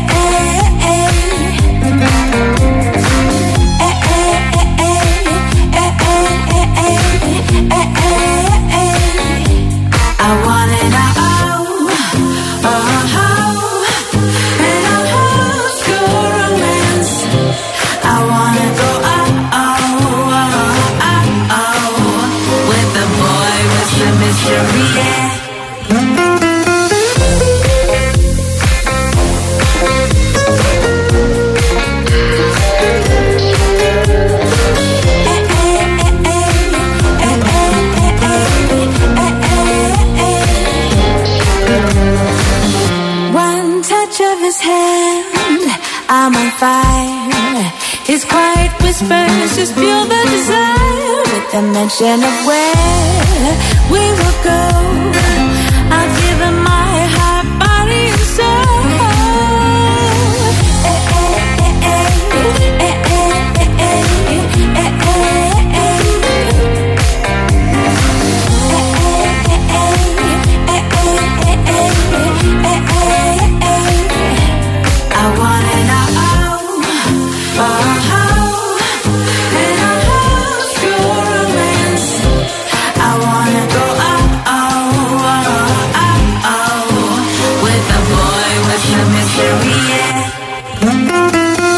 S4: I want it all, oh, oh, and a whole school romance. I wanna go oh, oh, oh, oh, oh, with the boy with the mystery, yeah. One touch of his hand, I'm on fire. His quiet whispers just fuel the desire. With the mention of where we will go, I'll give him my heart, body and soul. Eh, eh, eh, eh, eh, eh, eh, eh, eh, eh, eh. I want it all, oh, oh, and a whole school romance. I wanna go oh, oh, oh, oh, oh, with the boy with the mystery, yeah.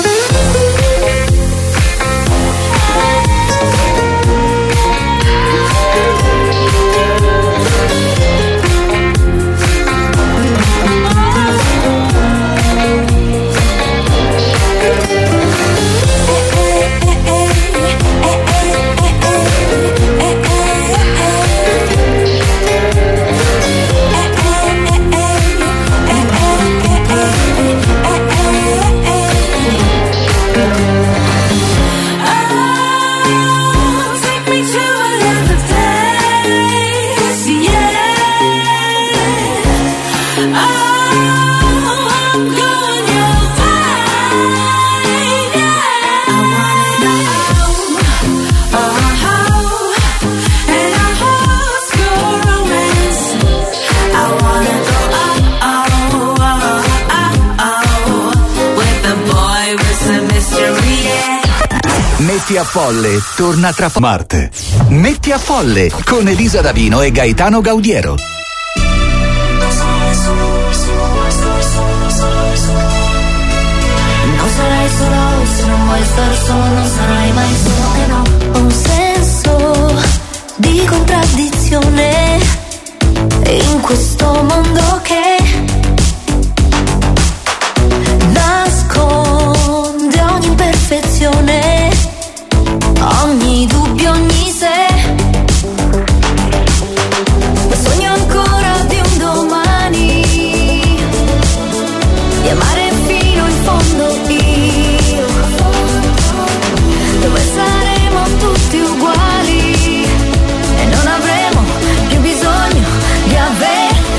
S4: Take me to another place, yeah. Oh, I'm going your way, yeah. I want it all, oh, oh, and a whole school romance. I wanna go oh, oh, oh, oh, oh, with the boy with the mystery, yeah.
S1: Metti a Folle torna tra po- Marte. Metti a Folle con Elisa Davino e Gaetano Gaudiero.
S9: Non sarai solo se non vuoi star solo, non sarai mai solo, e no. Ho un senso di contraddizione in questo mondo che nasconde ogni imperfezione, ogni dubbio, ogni se. Ma sogno ancora di un domani, di amare fino in fondo io, dove saremo tutti uguali e non avremo più bisogno di avere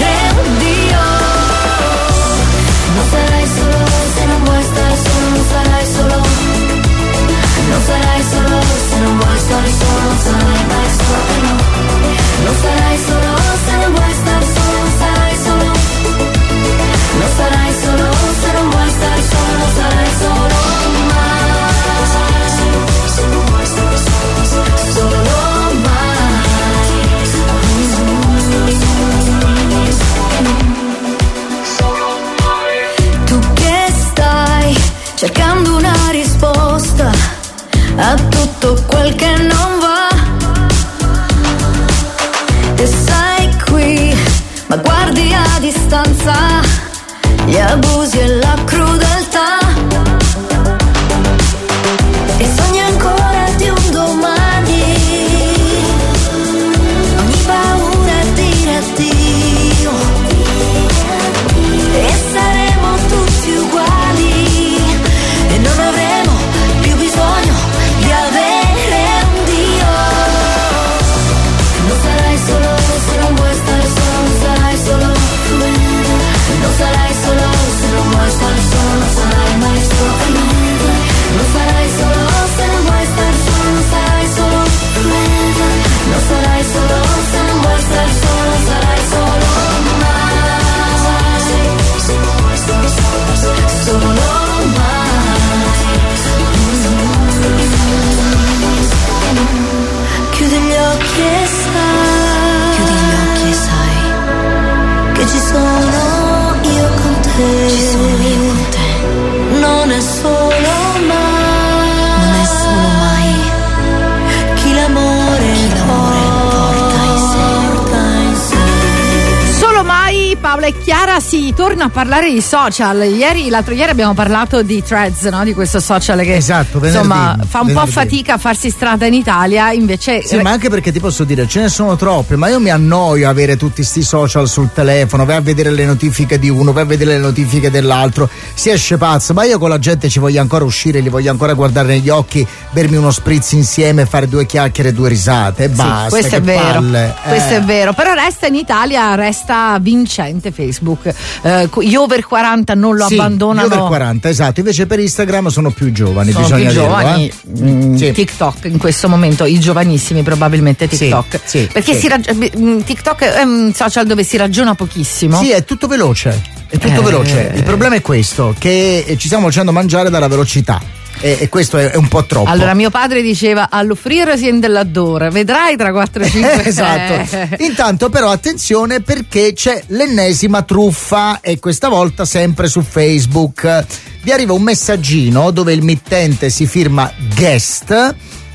S2: e Chiara, si torna a parlare di social. Ieri, l'altro ieri abbiamo parlato di Threads, no? Di questo social che
S3: esatto, venerdì,
S2: insomma fa un
S3: venerdì.
S2: po' fatica a farsi strada in Italia, invece
S3: sì, ma anche perché ti posso dire, ce ne sono troppe, ma io mi annoio a avere tutti sti social sul telefono, vai a vedere le notifiche di uno, vai a vedere le notifiche dell'altro, si esce pazzo. Ma io con la gente ci voglio ancora uscire, li voglio ancora guardare negli occhi, bermi uno spritz insieme, fare due chiacchiere e due risate e
S2: sì,
S3: basta.
S2: questo
S3: che
S2: è vero,
S3: palle.
S2: questo
S3: eh.
S2: è vero, però resta in Italia, resta vincente Facebook. Eh, gli over quaranta non lo
S3: sì,
S2: abbandonano.
S3: Gli over quaranta, esatto. Invece per Instagram sono più giovani,
S2: sono
S3: bisogna
S2: più
S3: dirlo,
S2: giovani,
S3: eh?
S2: mm,
S3: sì.
S2: TikTok in questo momento, i giovanissimi probabilmente TikTok,
S3: sì, sì,
S2: perché
S3: sì.
S2: Si rag- TikTok è un social dove si ragiona pochissimo.
S3: Sì, è tutto veloce, è tutto
S2: Eh.
S3: veloce. Il problema è questo, che ci stiamo facendo mangiare dalla velocità. E, e questo è, è un po' troppo.
S2: Allora mio padre diceva all'offrire siente l'adore, vedrai tra quattro e cinque
S3: esatto. Intanto però attenzione, perché c'è l'ennesima truffa, e questa volta sempre su Facebook. Vi arriva un messaggino dove il mittente si firma guest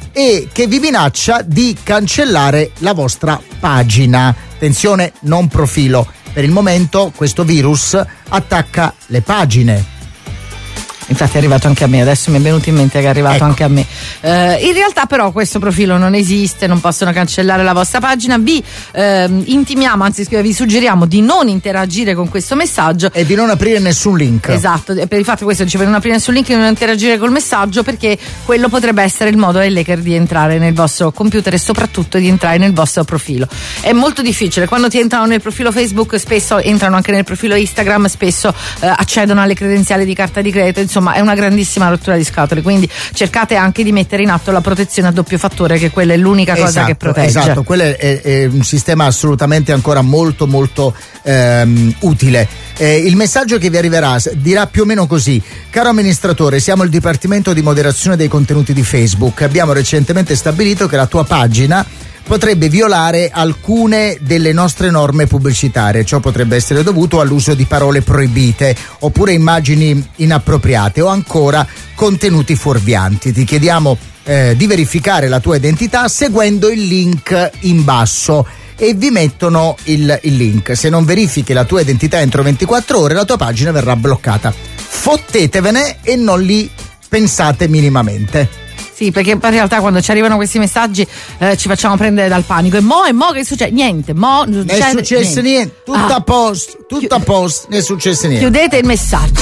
S3: e che vi minaccia di cancellare la vostra pagina. Attenzione, non profilo. Per il momento questo virus attacca le pagine.
S2: Infatti è arrivato anche a me, adesso mi è venuto in mente che è arrivato
S3: ecco.
S2: anche a me. Eh, in realtà però questo profilo non esiste, non possono cancellare la vostra pagina. Vi ehm, intimiamo, anzi vi suggeriamo di non interagire con questo messaggio
S3: e di non aprire nessun link.
S2: Esatto, e per il fatto questo dice per non aprire nessun link e non interagire col messaggio, perché quello potrebbe essere il modo degli hacker di entrare nel vostro computer e soprattutto di entrare nel vostro profilo. È molto difficile, quando ti entrano nel profilo Facebook spesso entrano anche nel profilo Instagram, spesso eh, accedono alle credenziali di carta di credito. Insomma è una grandissima rottura di scatole, quindi cercate anche di mettere in atto la protezione a doppio fattore, che quella è l'unica cosa
S3: esatto,
S2: che protegge.
S3: Esatto, quello è, è un sistema assolutamente ancora molto molto ehm, utile. Eh, il messaggio che vi arriverà dirà più o meno così: caro amministratore, siamo il Dipartimento di Moderazione dei Contenuti di Facebook, abbiamo recentemente stabilito che la tua pagina potrebbe violare alcune delle nostre norme pubblicitarie. Ciò potrebbe essere dovuto all'uso di parole proibite, oppure immagini inappropriate, o ancora contenuti fuorvianti. Ti chiediamo eh, di verificare la tua identità seguendo il link in basso, e vi mettono il, il link. Se non verifichi la tua identità entro ventiquattro ore, la tua pagina verrà bloccata. Fottetevene e non li pensate minimamente.
S2: Sì, perché in realtà quando ci arrivano questi messaggi eh, ci facciamo prendere dal panico. E mo, e mo che succede? Niente, mo non
S3: è successo niente, niente. tutto
S2: ah.
S3: a posto, tutto a posto, non è successo niente.
S2: Chiudete il messaggio.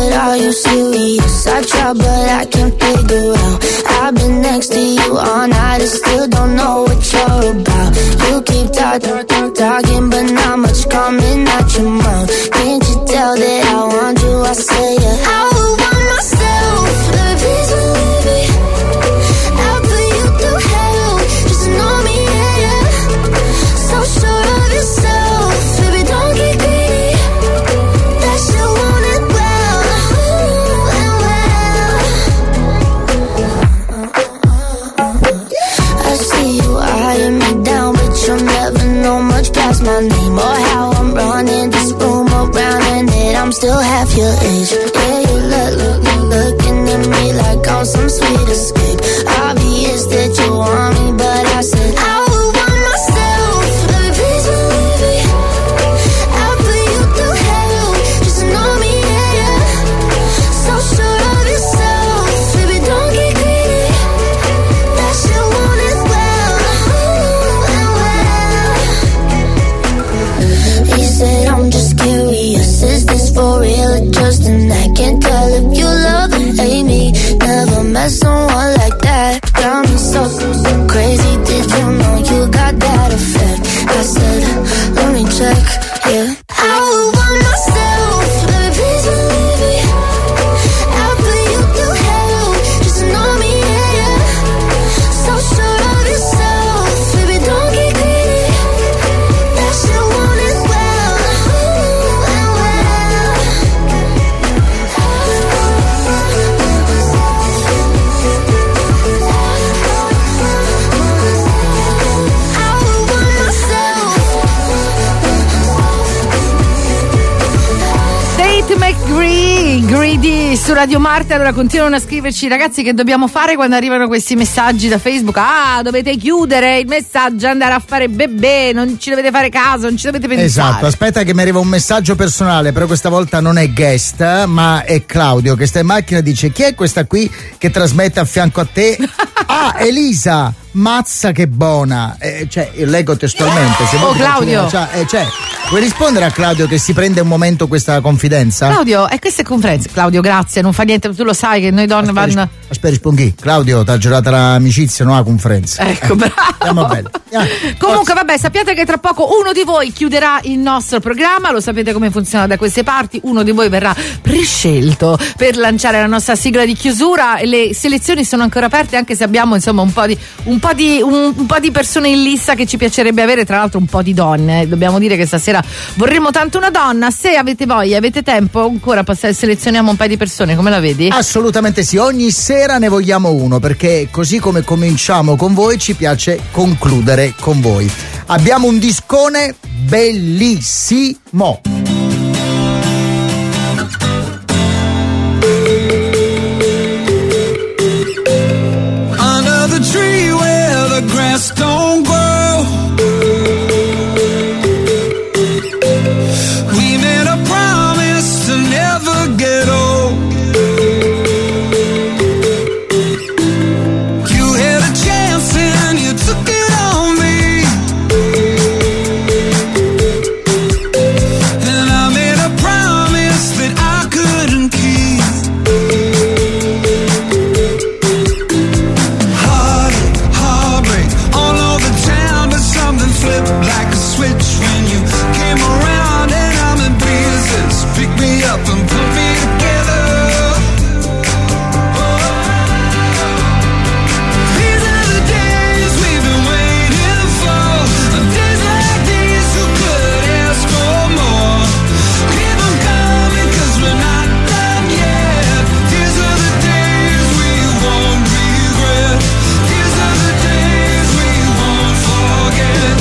S9: My name or how I'm running this room around, and that I'm still half your age. Yeah, you look, look, look, looking at me like I'm some sweet escape. Obvious that you want me, but I said I would want myself. Let me please believe it. I'll put you through hell. Just know me, yeah, yeah. So sure of yourself, baby, don't get greedy. That shit want it well, and well. He said I'm just curious, is this for real or just an act? Can't tell if you love or hate me. Never met someone like that. Got me so, so crazy, did you know you got that effect? I said, let me check, yeah. I would want myself, let me please believe it. I'll put you through hell, just know me, yeah, yeah. So sure of yourself, baby, don't get greedy. That shit want it well, and well. I would want myself.
S2: su Radio Marte. Allora continuano a scriverci ragazzi che dobbiamo fare quando arrivano questi messaggi da Facebook. Ah, dovete chiudere il messaggio, andare a fare bebè, non ci dovete fare caso, non ci dovete pensare.
S3: Esatto, aspetta che mi arriva un messaggio personale, però questa volta non è guest, ma è Claudio che sta in macchina e dice: chi è questa qui che trasmette a fianco a te? Ah, Elisa! Mazza che buona, eh, cioè io leggo testualmente. Se
S2: oh Claudio,
S3: cioè, eh, cioè, vuoi rispondere a Claudio che si prende un momento questa confidenza?
S2: Claudio, e queste conferenze, Claudio, grazie, non fa niente, tu lo sai che noi donne
S3: aspetta,
S2: vanno.
S3: Aspetta, rispondi. Claudio, ti ha giurato l'amicizia, non la conferenza.
S2: Ecco, bravo.
S3: Andiamo bene. Ah,
S2: comunque, vabbè, sappiate che tra poco uno di voi chiuderà il nostro programma, lo sapete come funziona da queste parti, uno di voi verrà prescelto per lanciare la nostra sigla di chiusura e le selezioni sono ancora aperte, anche se abbiamo insomma un po' di un po' di un, un po' di persone in lista che ci piacerebbe avere, tra l'altro un po' di donne. Dobbiamo dire che stasera vorremmo tanto una donna. Se avete voglia, avete tempo ancora, passare, selezioniamo un paio di persone, come la vedi?
S3: Assolutamente sì, ogni sera ne vogliamo uno, perché così come cominciamo con voi ci piace concludere con voi. Abbiamo un discone bellissimo.
S5: Under the tree where the grass don't grow, we made a promise to never get old. You had a chance and you took it on me, and I made a promise that I couldn't keep. Flip like a switch when you came around, and I'm in pieces. Pick me up and put me together. These are the days we've been waiting for. Days like these, who could ask for more? Keep them coming, 'cause we're not done yet. These are the days we won't regret. These are the days we won't forget.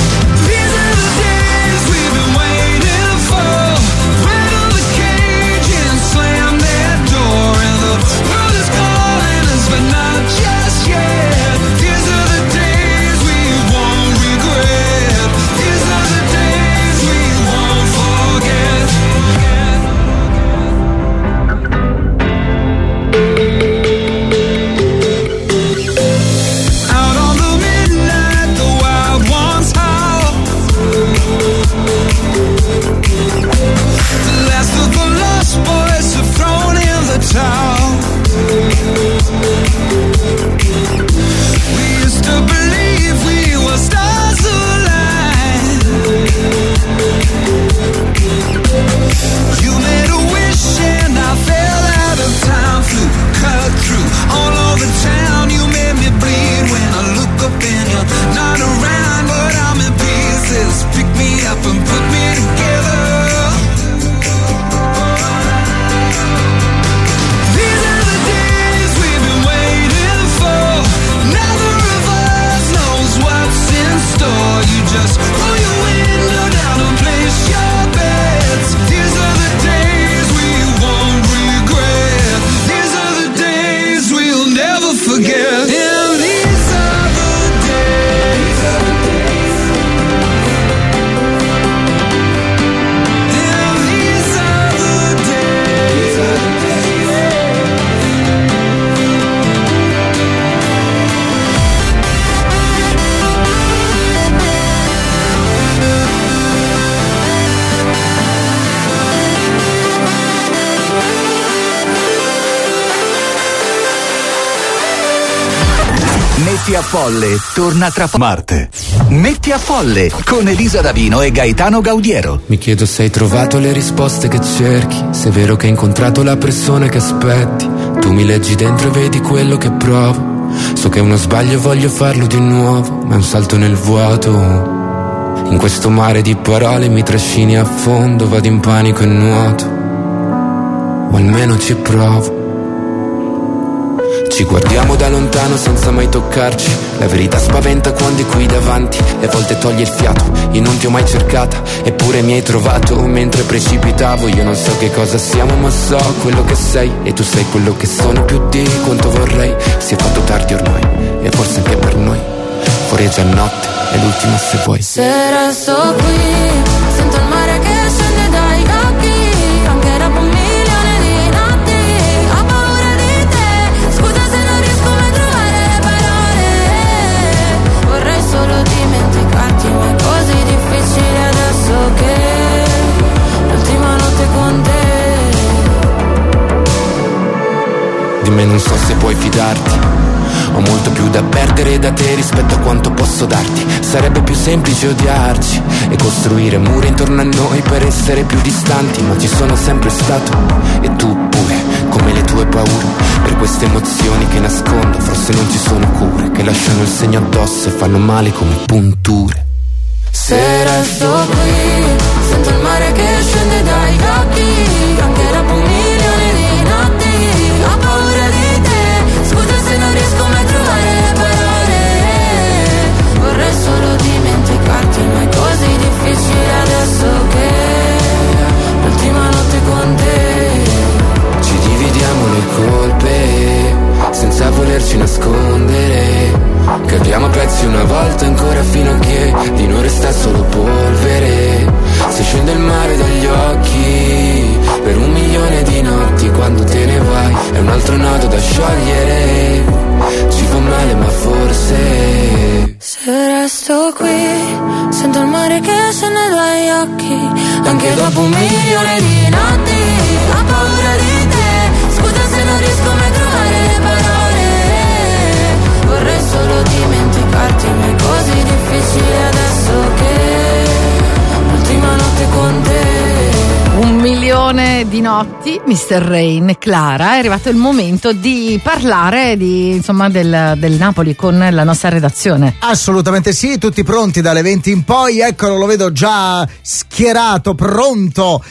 S1: Metti a Folle torna tra Marte. Metti a Folle con Elisa Davino e Gaetano Gaudiero.
S19: Mi chiedo se hai trovato le risposte che cerchi, se è vero che hai incontrato la persona che aspetti. Tu mi leggi dentro e vedi quello che provo. So che è uno sbaglio e voglio farlo di nuovo, ma è un salto nel vuoto. In questo mare di parole mi trascini a fondo, vado in panico e nuoto, o almeno ci provo. Ci guardiamo da lontano senza mai toccarci. La verità spaventa quando è qui davanti e a volte toglie il fiato. Io non ti ho mai cercata, eppure mi hai trovato mentre precipitavo. Io non so che cosa siamo, ma so quello che sei, e tu sei quello che sono più di quanto vorrei. Si è fatto tardi ormai, e forse anche per noi. Fuori è già notte, è l'ultima se vuoi.
S7: Se resto qui, sento il mare che scende dai occhi, anche dopo un milione di notti. Ho paura di te, scusa se non riesco mai a trovare le parole. Vorrei solo dimenticarti, ma è così difficile adesso che l'ultima notte con te.
S19: Di me non so se puoi fidarti. Ho molto più da perdere da te rispetto a quanto posso darti. Sarebbe più semplice odiarci e costruire muri intorno a noi per essere più distanti, ma ci sono sempre stato, e tu pure, come le tue paure. Per queste emozioni che nascondo forse non ci sono cure, che lasciano il segno addosso e fanno male come punture.
S7: Se resto qui, sento il mare che scende dai occhi, anche dopo un milione di notti. Ho paura di te, scusa se non riesco mai a trovare le parole. Vorrei solo dimenticarti, ma è così difficile adesso che l'ultima notte con te.
S19: Ci dividiamo le colpe senza volerci nascondere. Cadiamo a pezzi una volta ancora fino a che di noi resta solo polvere. Se scende il mare dagli occhi per un milione di notti, quando te ne vai è un altro nodo da sciogliere. Ci fa male ma forse
S7: se resto qui, sento il mare che scende dagli occhi, anche dopo un milione di notti. Ho paura di te, scusa se non riesco mai a trovare le parole. Vorrei solo dimenticarti, ma è così difficile adesso che l'ultima notte con te.
S2: Un milione di notti, mister Rain, Clara, è arrivato il momento di parlare di, insomma, del, del Napoli con la nostra redazione.
S3: Assolutamente sì, tutti pronti dalle venti in poi, eccolo, lo vedo già schierato, pronto.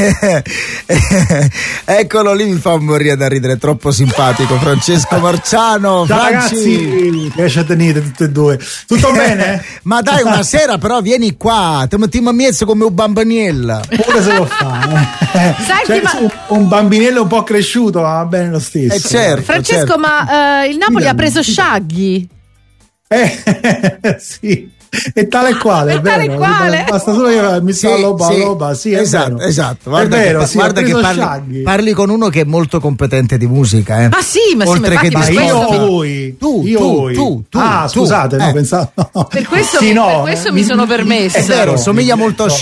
S3: Eccolo lì, mi fa morire da ridere, è troppo simpatico, Francesco Marciano.
S20: Ciao
S3: Franci.
S20: ragazzi, che ci tenete tutti e due? Tutto bene?
S3: Ma dai, una sera però vieni qua, ti mettiamo a mezzo come un bambaniella.
S20: Pure se lo fa.
S2: Senti,
S20: cioè,
S2: ma...
S20: un, un bambinello un po' cresciuto va bene lo stesso.
S3: Eh certo,
S2: Francesco,
S3: certo.
S2: ma eh, il Napoli ha preso Shaggy?
S20: Eh, sì. E tale quale,
S2: e
S20: è
S2: tale
S20: vero,
S2: quale.
S20: basta solo che mi sta
S3: Sì,
S20: loba,
S3: sì,
S20: loba, sì, è
S3: esatto,
S20: vero.
S3: esatto. Guarda
S20: è vero,
S3: che,
S20: sì,
S3: guarda che parli, parli con uno che è molto competente di musica, eh.
S2: Ma sì, ma sì,
S3: oltre
S2: ma
S3: che
S2: infatti
S3: di
S2: per
S20: io
S2: questo
S20: o
S2: mi-
S20: voi?
S3: Tu,
S20: io
S3: tu,
S20: o voi?
S3: tu, tu,
S20: ah,
S3: tu.
S20: scusate,
S3: Eh.
S20: no, pensavo.
S2: Per questo,
S20: sì,
S2: mi,
S20: no,
S2: per questo
S20: eh,
S2: mi sono permessa.
S3: È vero, somiglia molto a